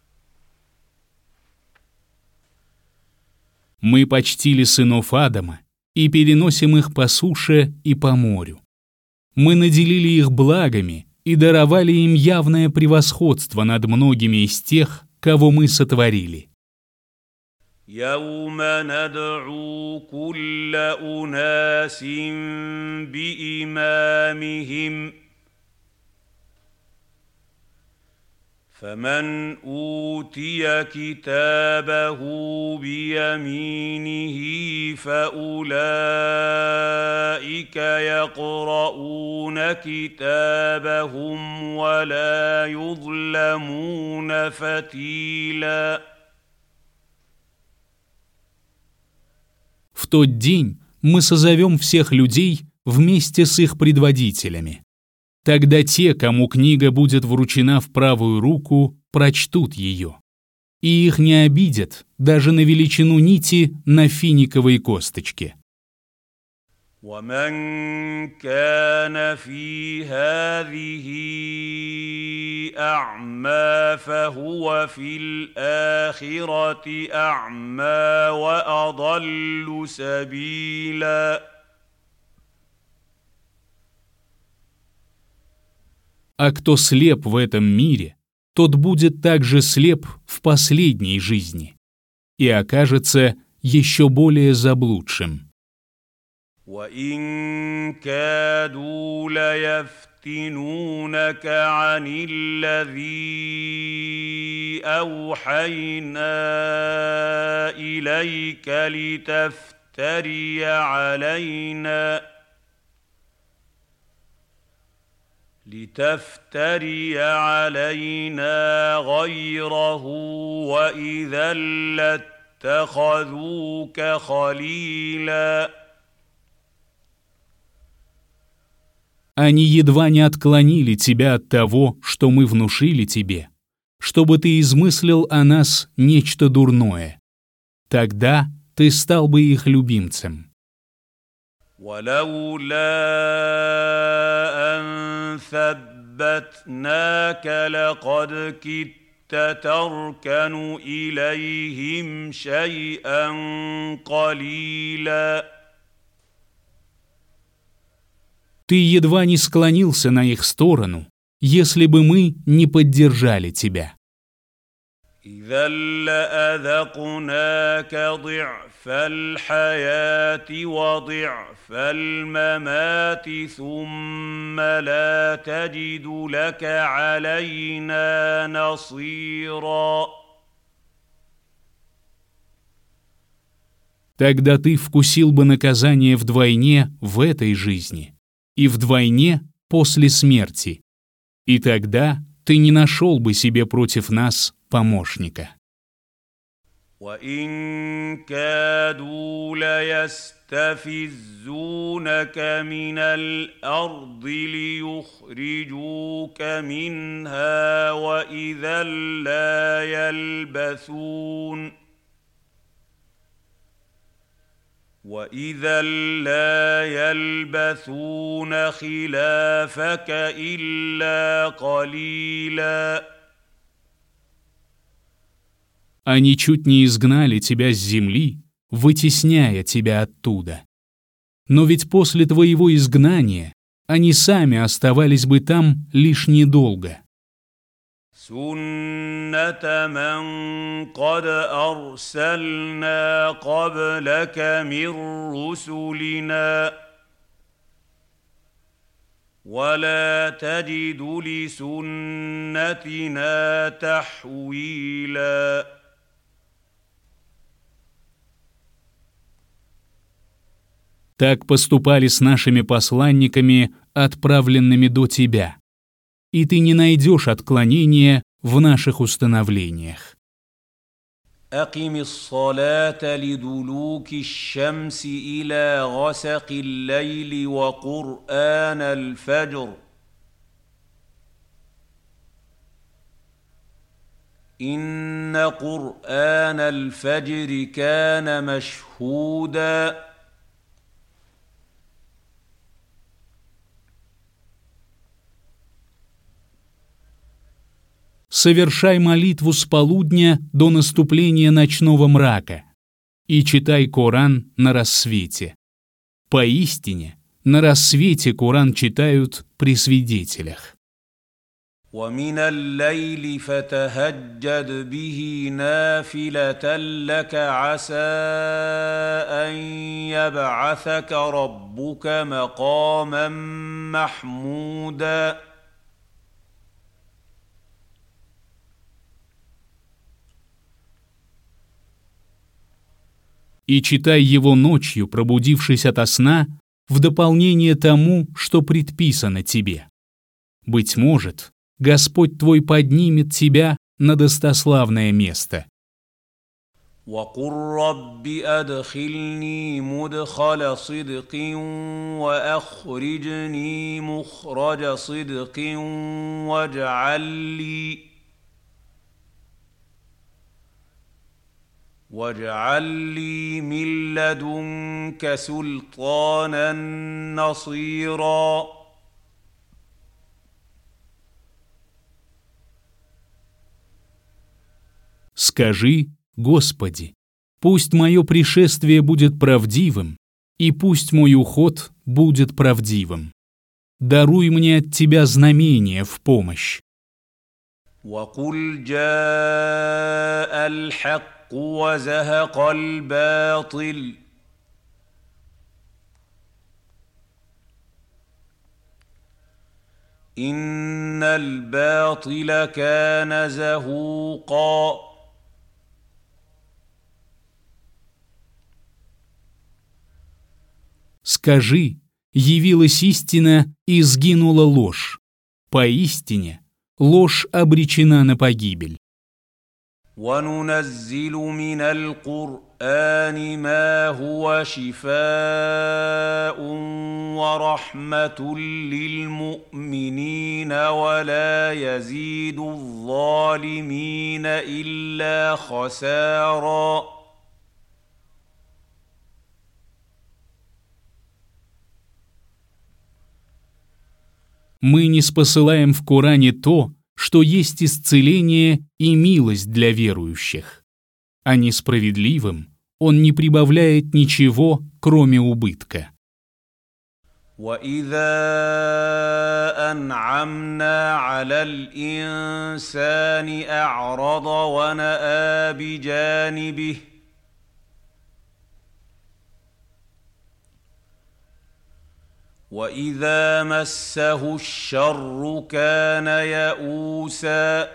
Мы почтили сынов Адама и переносим их по суше и по морю. Мы наделили их благами и даровали им явное превосходство над многими из тех, кого мы сотворили. يوم ندعو كل أناس بإمامهم فمن أوتي كتابه بيمينه فأولئك يقرؤون كتابهم ولا يظلمون فتيلا. В тот день мы созовем всех людей вместе с их предводителями. Тогда те, кому книга будет вручена в правую руку, прочтут ее. И их не обидят даже на величину нити на финиковой косточке. ومن كان في هذه أعمى فهو في الآخرة أعمى وأضل سبيلا. А кто слеп в этом мире, тот будет также слеп в последней жизни и окажется еще более заблудшим. وَإِن كَادُوا لَيَفْتِنُونَكَ عَنِ الَّذِي أَوْحَيْنَا إِلَيْكَ لِتَفْتَرِيَ عَلَيْنَا غَيْرَهُ وَإِذًا لَاتَّخَذُوكَ خَلِيلًا. Они едва не отклонили тебя от того, что мы внушили тебе, чтобы ты измыслил о нас нечто дурное. Тогда ты стал бы их любимцем. ولولا أن ثبتناك لقد كدت تركن إليهم شيئا قليلا. Ты едва не склонился на их сторону, если бы мы не поддержали тебя. إذا لأذقناك ضعف الحياة وضعف الممات ثم لا تجد لك علينا نصيرا. Тогда ты вкусил бы наказание вдвойне в этой жизни и вдвойне после смерти, и тогда ты не нашел бы себе против нас помощника. وإن كادوا ليستفزونك من الأرض ليخرجوك منها وإذا لا يلبثون خلافك إلا قليلا. Они чуть не изгнали тебя с земли, вытесняя тебя оттуда. Но ведь после твоего изгнания они сами оставались бы там лишь недолго. سنة من قد أرسلنا قبلك من رسلنا ولا تجد لسنتنا تحويلا. Так поступали с нашими посланниками, отправленными до тебя, и ты не найдешь отклонения в наших установлениях. أقم الصلاة لدلوك الشمس إلى غسق الليل وقرآن الفجر إن قرآن الفجر كان مشهودا. Совершай молитву с полудня до наступления ночного мрака и читай Коран на рассвете. Поистине, на рассвете Коран читают при свидетелях. ومن الليل فتهجد به نافلة لك عسى أن يبعثك ربك مقاما محمودا. И читай его ночью, пробудившись ото сна, в дополнение тому, что предписано тебе. Быть может, Господь твой поднимет тебя на достославное место. وقل رب أدخلني مدخل صدق وأخرجني مخرج صدق واجعل لي من لدنك سلطانا نصيرا. Скажи, Господи, пусть мое пришествие будет правдивым, и пусть мой уход будет правдивым. Даруй мне от Тебя знамение в помощь. وقل جاء الحق وزهق الباطل إن الباطل كان زهوقا. Скажи, явилась истина и сгинула ложь. Поистине, ложь обречена на погибель. وننزل من القرآن ما هو شفاء ورحمة للمؤمنين ولا يزيد الظالمين إلا خسارا. Мы не спосылаем в Коране то, что есть исцеление и милость для верующих. А несправедливым Он не прибавляет ничего, кроме убытка. وَإِذَا أَنْعَمْنَا عَلَى الْإِنسَانِ أَعْرَضَ وَنَأَىٰ بِجَانِبِهِ وَإِذَا مَسَّهُ الشَّرُّ كَانَ يَئُوسًا.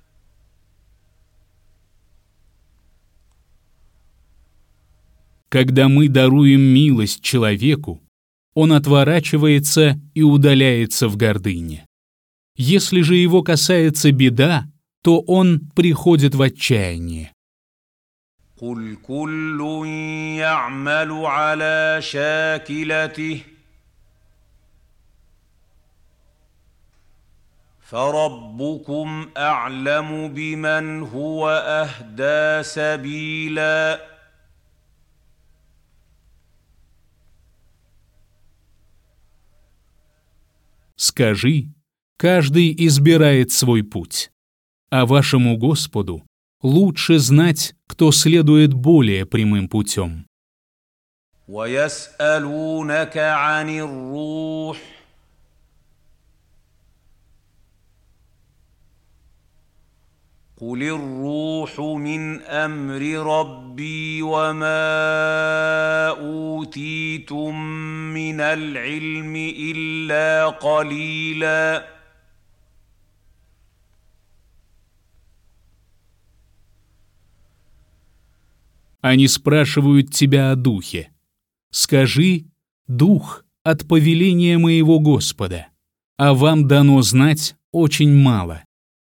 Когда мы даруем милость человеку, он отворачивается и удаляется в гордыне. Если же его касается беда, то он приходит в отчаяние. قُلْ كُلٌّ يَعْمَلُ عَلَى شَاكِلَتِهِ فَرَبُّكُمْ أَعْلَمُ بِمَنْ هُوَ أَهْدَىٰ سَبِيلًا. Скажи, каждый избирает свой путь, а вашему Господу лучше знать, кто следует более прямым путем. وَيَسْأَلُونَكَ عَنِ الرُّوحِ قُلِ الرُّوحُ مِنْ أَمْرِ رَبِّي وَمَا أُوتِيتُم مِّنَ الْعِلْمِ إِلَّا قَلِيلًا. Они спрашивают тебя о духе. Скажи, дух от повеления моего Господа, а вам дано знать очень мало.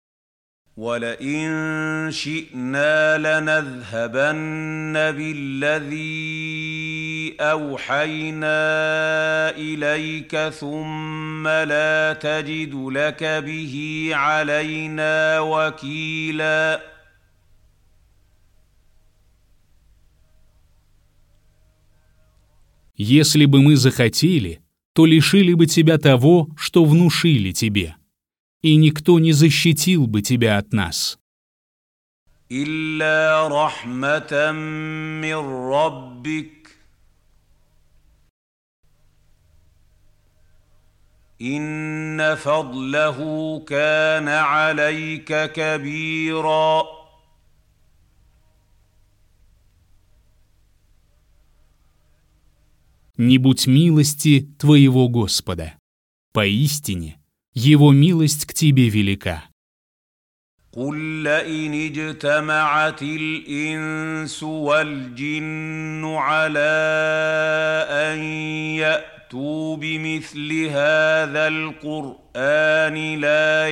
وَلَئِن شِئْنَا لَنَذْهَبَنَّ بِالَّذِي أَوْحَيْنَا إِلَيْكَ ثُمَّ لَا تَجِدُ لَكَ بِهِ عَلَيْنَا وَكِيلًا. Если бы мы захотели, то лишили бы тебя того, что внушили тебе, и никто не защитил бы тебя от нас. إِلَّا رَحْمَةً مِّن رَّبِّكَ إِنَّ فَضْلَهُ كَانَ عَلَيْكَ كَبِيرًا. Не будь милости твоего Господа. Поистине, Его милость к тебе велика. قُل لَّئِنِ اجْتَمَعَتِ الْإِنسُ وَالْجِنُّ عَلَىٰ أَن يَأْتُوا بِمِثْلِ هَٰذَا الْقُرْآنِ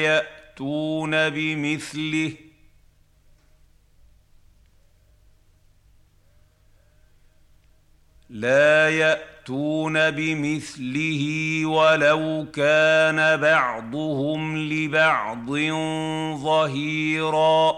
لا يأتون بمثله ولو كان بعضهم لبعض ظهيرا.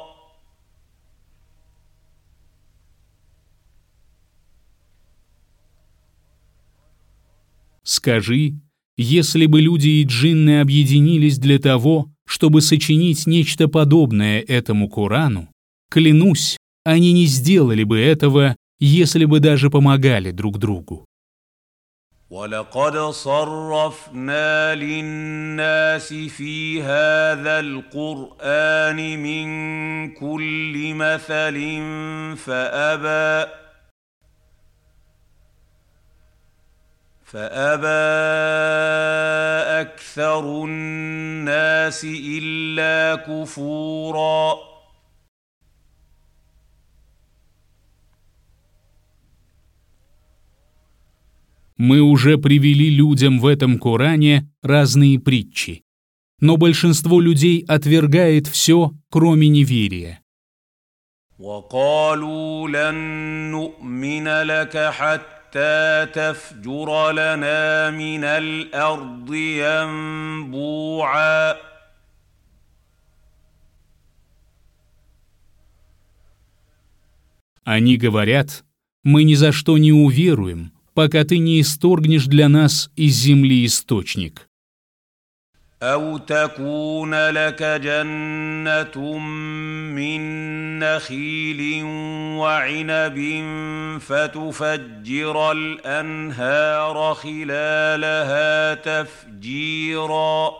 Скажи, если бы люди и джинны объединились для того, чтобы сочинить нечто подобное этому Корану, клянусь, они не сделали бы этого, если бы даже помогали друг другу. وَلَقَدْ صَرَّفْنَا لِلنَّاسِ فِي هَذَا الْقُرْآنِ مِنْ كُلِّ مَثَلٍ فَأَبَى أَكْثَرُ النَّاسِ إِلَّا كُفُورًا. Мы уже привели людям в этом Коране разные притчи, но большинство людей отвергает все, кроме неверия. وَقَالُوا لَن نُّؤْمِنَ لَكَ حَتَّىٰ تَفْجُرَ لَنَا مِنَ الْأَرْضِ يَنبُوعًا. Они говорят, мы ни за что не уверуем, пока ты не исторгнешь для нас из земли источник. أو تكون لك جنة من نخيل وعنب فتفجر الأنهار خلالها تفجيرا.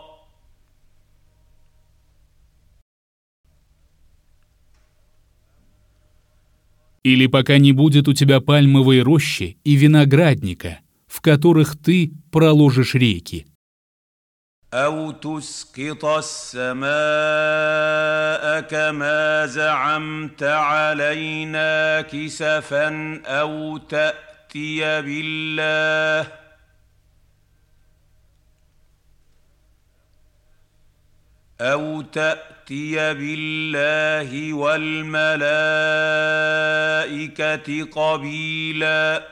Или пока не будет у тебя пальмовой рощи и виноградника, в которых ты проложишь реки. أو تسقط السماء كما زعمت علينا كسفا أو تأتي بالله والملائكة قبيلا.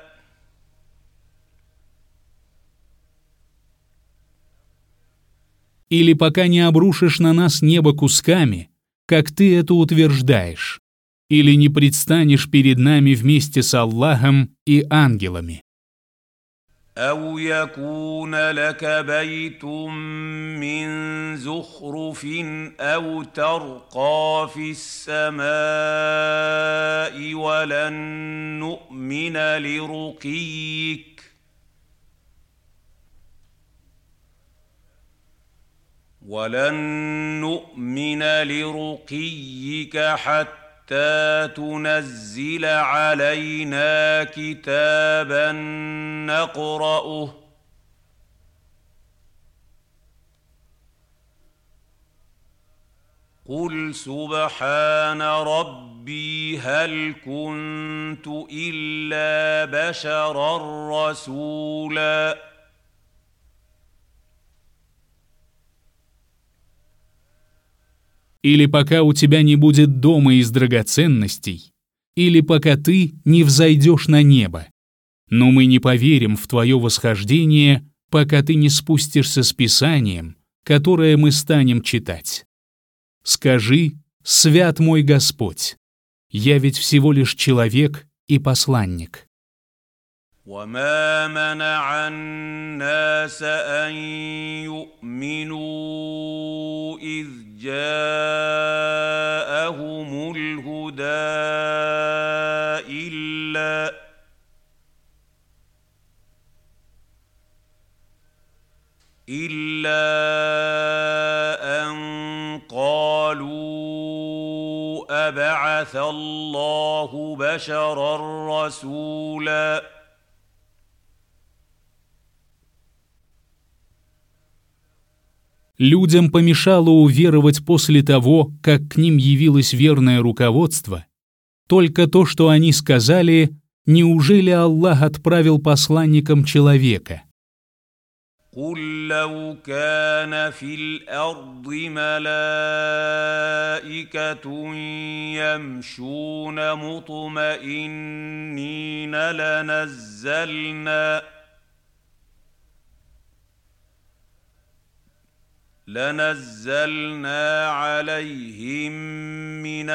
Или пока не обрушишь на нас небо кусками, как ты это утверждаешь, или не предстанешь перед нами вместе с Аллахом и ангелами. أو يكون لك بيت من زخرف أو ترقى في السماء ولن نؤمن لرقيك حتى تنزل علينا كتابا نقرأه قل سبحان ربي هل كنت إلا بشرا رسولا. Или пока у тебя не будет дома из драгоценностей, или пока ты не взойдешь на небо. Но мы не поверим в твое восхождение, пока ты не спустишься с Писанием, которое мы станем читать. Скажи: «Свят мой Господь, я ведь всего лишь человек и посланник». وما منع الناس أن يؤمنوا إذ جاءهم الهدى إلا أن قالوا أبعث الله بشرا رسولا. Людям помешало уверовать после того, как к ним явилось верное руководство, только то, что они сказали: «Неужели Аллах отправил посланникам человека?» قل لو كان في الأرض ملائكة يمشون مطمئنين لنزلنا عليهم من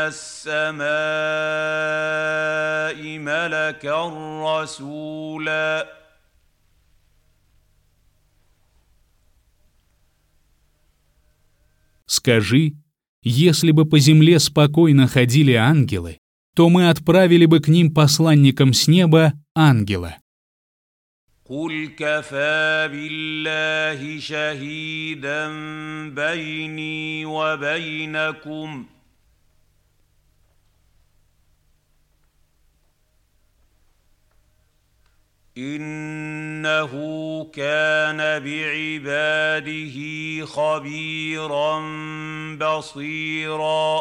السماء ملكا رسولا. Скажи: если бы по земле спокойно ходили ангелы, то мы отправили бы к ним посланником с неба ангела. قل كفى بالله شهيدا بيني وبينكم إنه كان بعباده خبيرا بصيرا.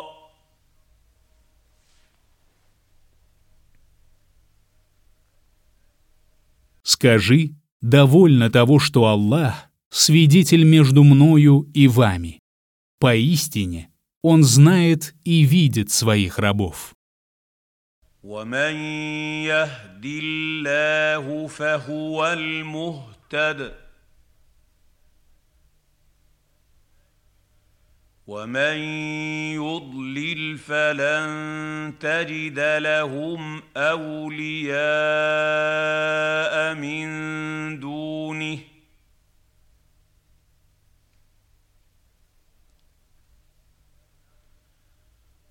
Скажи: довольно того, что Аллах — свидетель между мною и вами. Поистине, Он знает и видит своих рабов. ومن يهد الله فهو المهتد ومن يضلل فلن تجد لهم أولياء من دونه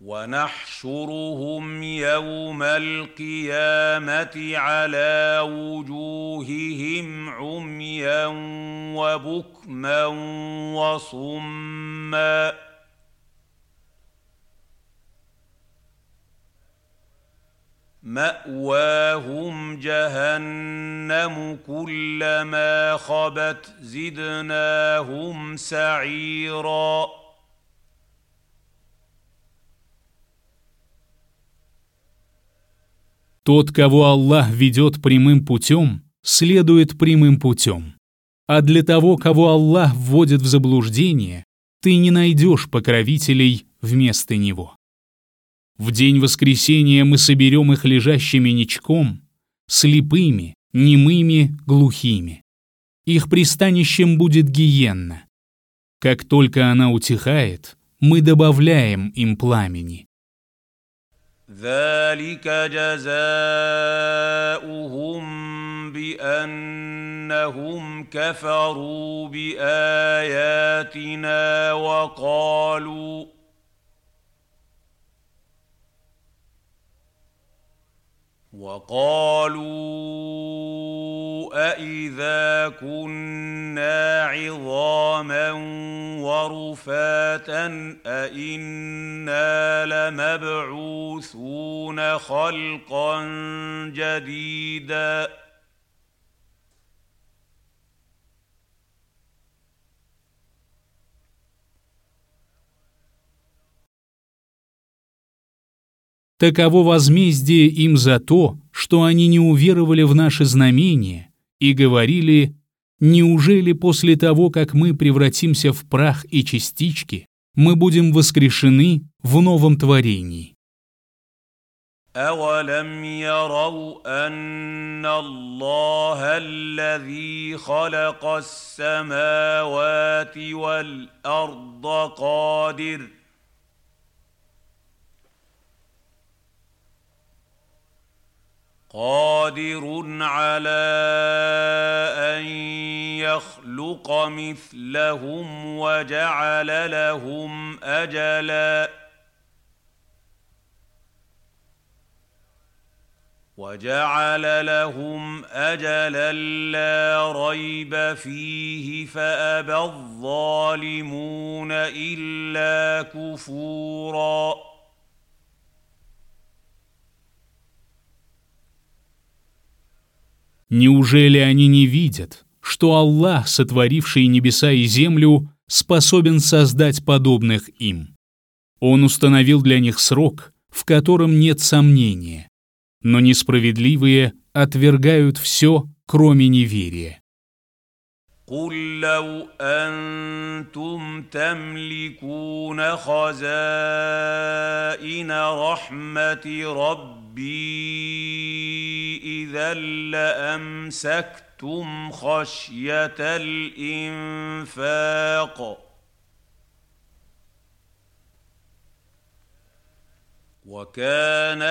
ونحشرهم يوم القيامة على وجوههم عميا وبكما وصما مأواهم جهنم كلما خبت زدناهم سعيرا Тот, кого Аллах ведет прямым путем, следует прямым путем. А для того, кого Аллах вводит в заблуждение, ты не найдешь покровителей вместо него. В день воскресения мы соберем их лежащими ничком, слепыми, немыми, глухими. Их пристанищем будет гиенна. Как только она утихает, мы добавляем им пламени. ذلك جزاؤهم بأنهم كفروا بآياتنا وقالوا أإذا كنا عظاما ورفاتا أإنا لمبعوثون خلقا جديدا Таково возмездие им за то, что они не уверовали в наши знамения и говорили: «Неужели после того, как мы превратимся в прах и частички, мы будем воскрешены в новом творении?» أولم يروا أن الله الذي خلق السماوات والأرض قادر على أن يخلق مثلهم وجعل لهم أجلا لا ريب فيه فأبى الظالمون إلا كفورا Неужели они не видят, что Аллах, сотворивший небеса и землю, способен создать подобных им? Он установил для них срок, в котором нет сомнения, но несправедливые отвергают все, кроме неверия. قل لو أنتم تملكون خزائن رحمة ربي إذا لأمسكتم خشية الإنفاق وكان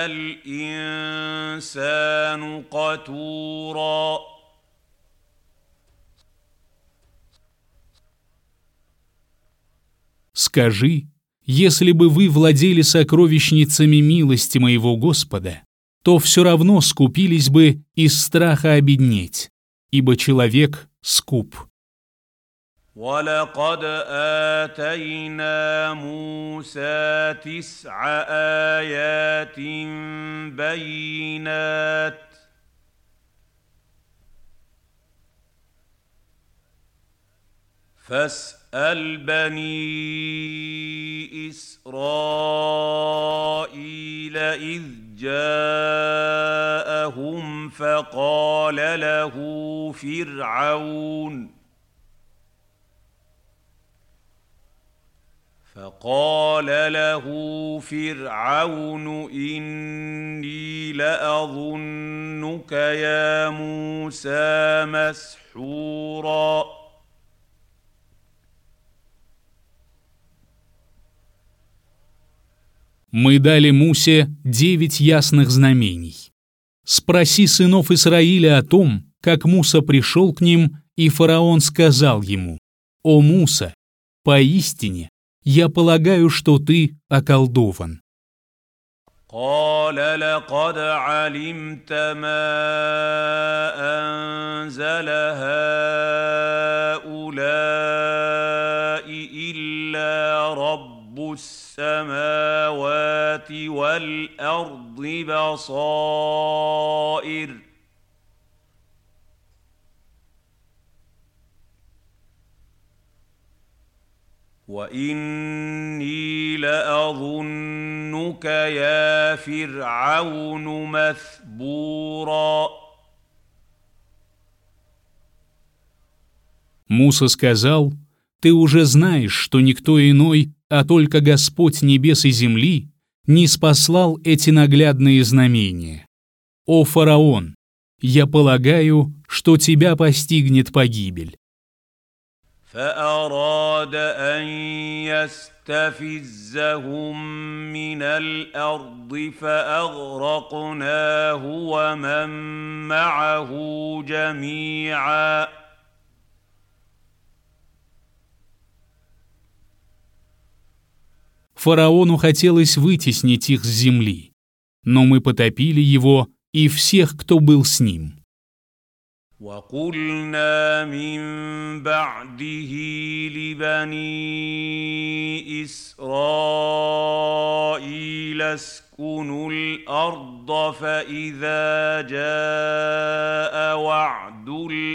الإنسان قتوراً Скажи, если бы вы владели сокровищницами милости моего Господа, то все равно скупились бы из страха обеднеть, ибо человек скуп. ولقد آتينا موسى 9 آيات بينات فاسأل بني إسرائيل إذ جاءهم فقال له فرعون إني لأظنك يا موسى مسحورا Мы дали Мусе 9 ясных знамений. Спроси сынов Исраиля о том, как Муса пришел к ним, и фараон сказал ему: «О Муса, поистине, я полагаю, что ты околдован». قال لقد علمت ما أنزل هؤلاء إلا رب السماوات والأرض بصائر وإني لأظنك يا فرعون مثبورا. Муса сказал: «Ты уже знаешь, что никто иной, а только Господь небес и земли, не спаслал эти наглядные знамения. О фараон, я полагаю, что тебя постигнет погибель». فأراد أن يستفزهم من الأرض فأغرقناه ومن معه جميعا. Фараону хотелось вытеснить их с земли, но мы потопили его и всех, кто был с ним. وقلنا من بعده لبني إسرائيل اسكنوا الأرض فإذا جاء وعد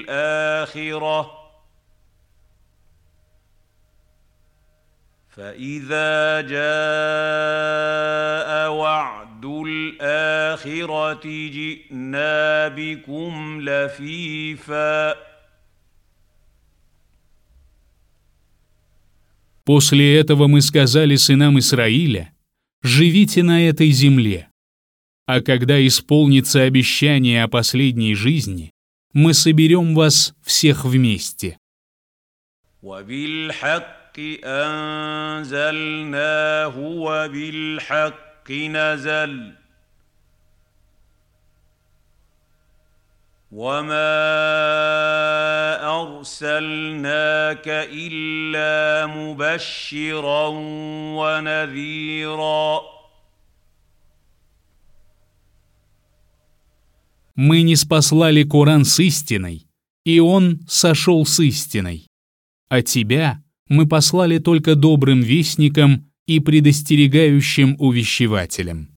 الآخرة جئنا بكم لفيفا. После этого мы сказали сынам Израиля: «Живите на этой земле, а когда исполнится обещание о последней жизни, мы соберем вас всех вместе». وبالحق أنزلناه وبالحق نزل وما أرسلناك إلا مبشرا ونذيرا. Мы ниспослали Коран с истиной, и он сошел с истиной. А тебя мы послали только добрым вестником и предостерегающим увещевателем.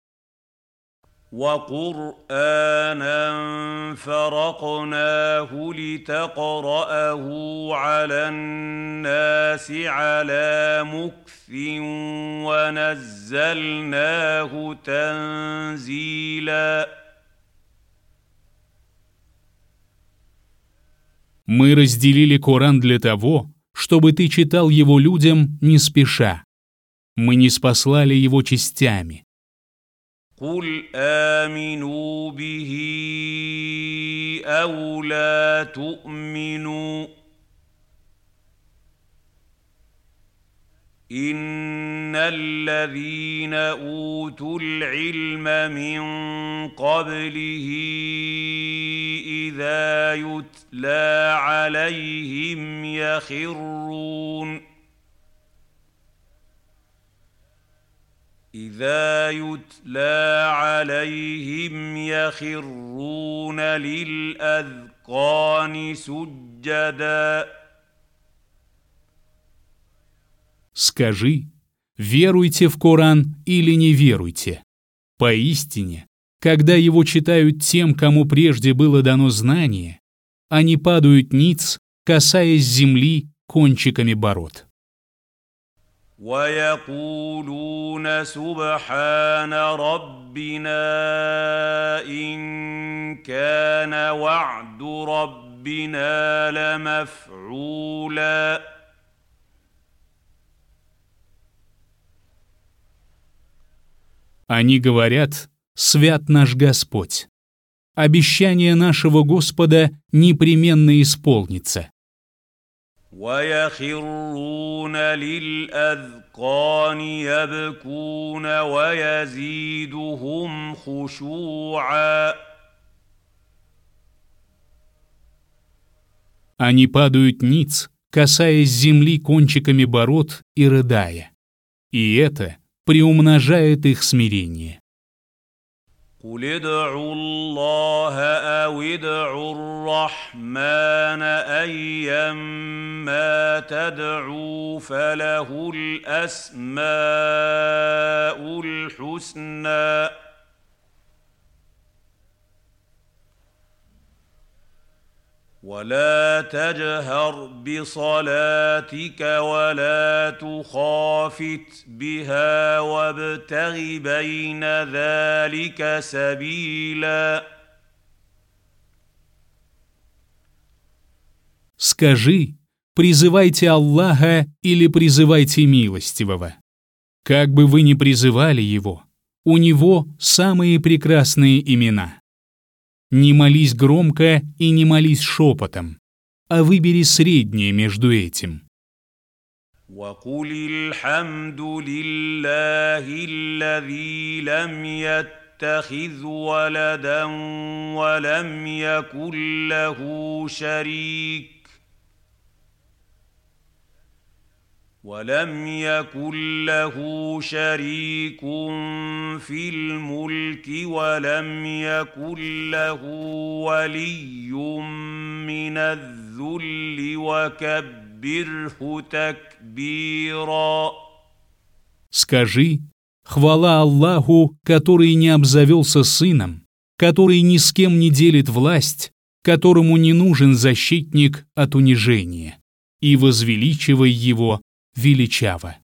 وقرآنا فرقناه لتقرأه على الناس على مكث ونزلناه تنزيلا. Мы разделили Коран для того, чтобы ты читал его людям не спеша. Мы ниспослали его частями. قل آمنوا به أو لا تؤمنوا إن الذين أوتوا العلم من قبله إذا يتلى عليهم يخرون للأذقان سجدا. Скажи, веруйте в Коран или не веруйте. Поистине, когда его читают тем, кому прежде было дано знание, они падают ниц, касаясь земли кончиками бород. ويقولون سبحان ربنا إن كان وعد ربنا لمفعولا. Они говорят: «Свят наш Господь! Обещание нашего Господа непременно исполнится». ويخرون للأذقان يبكون ويزيدهم خشوعا. Они падают ниц, касаясь земли кончиками бород и рыдая. И это приумножает их смирение. قل ادعوا الله أو ادعوا الرحمن أيما تدعوا فله الأسماء الحسنى ولا تجهر بصلاتك ولا تخافت بها وابتغ بين ذلك سبيلا. Скажи, призывайте Аллаха или призывайте милостивого. Как бы вы ни призывали его, у него самые прекрасные имена. Не молись громко и не молись шепотом, а выбери среднее между этим. وقل الحمد لله الذي لم يتخذ ولدا ولم يكن له شريك في الملك ولم يكن له ولي من الذل وكبره تكبيرا. Скажи, хвала Аллаху, который не обзавелся сыном, который ни с кем не делит власть, которому не нужен защитник от унижения, и возвеличивай его величаво.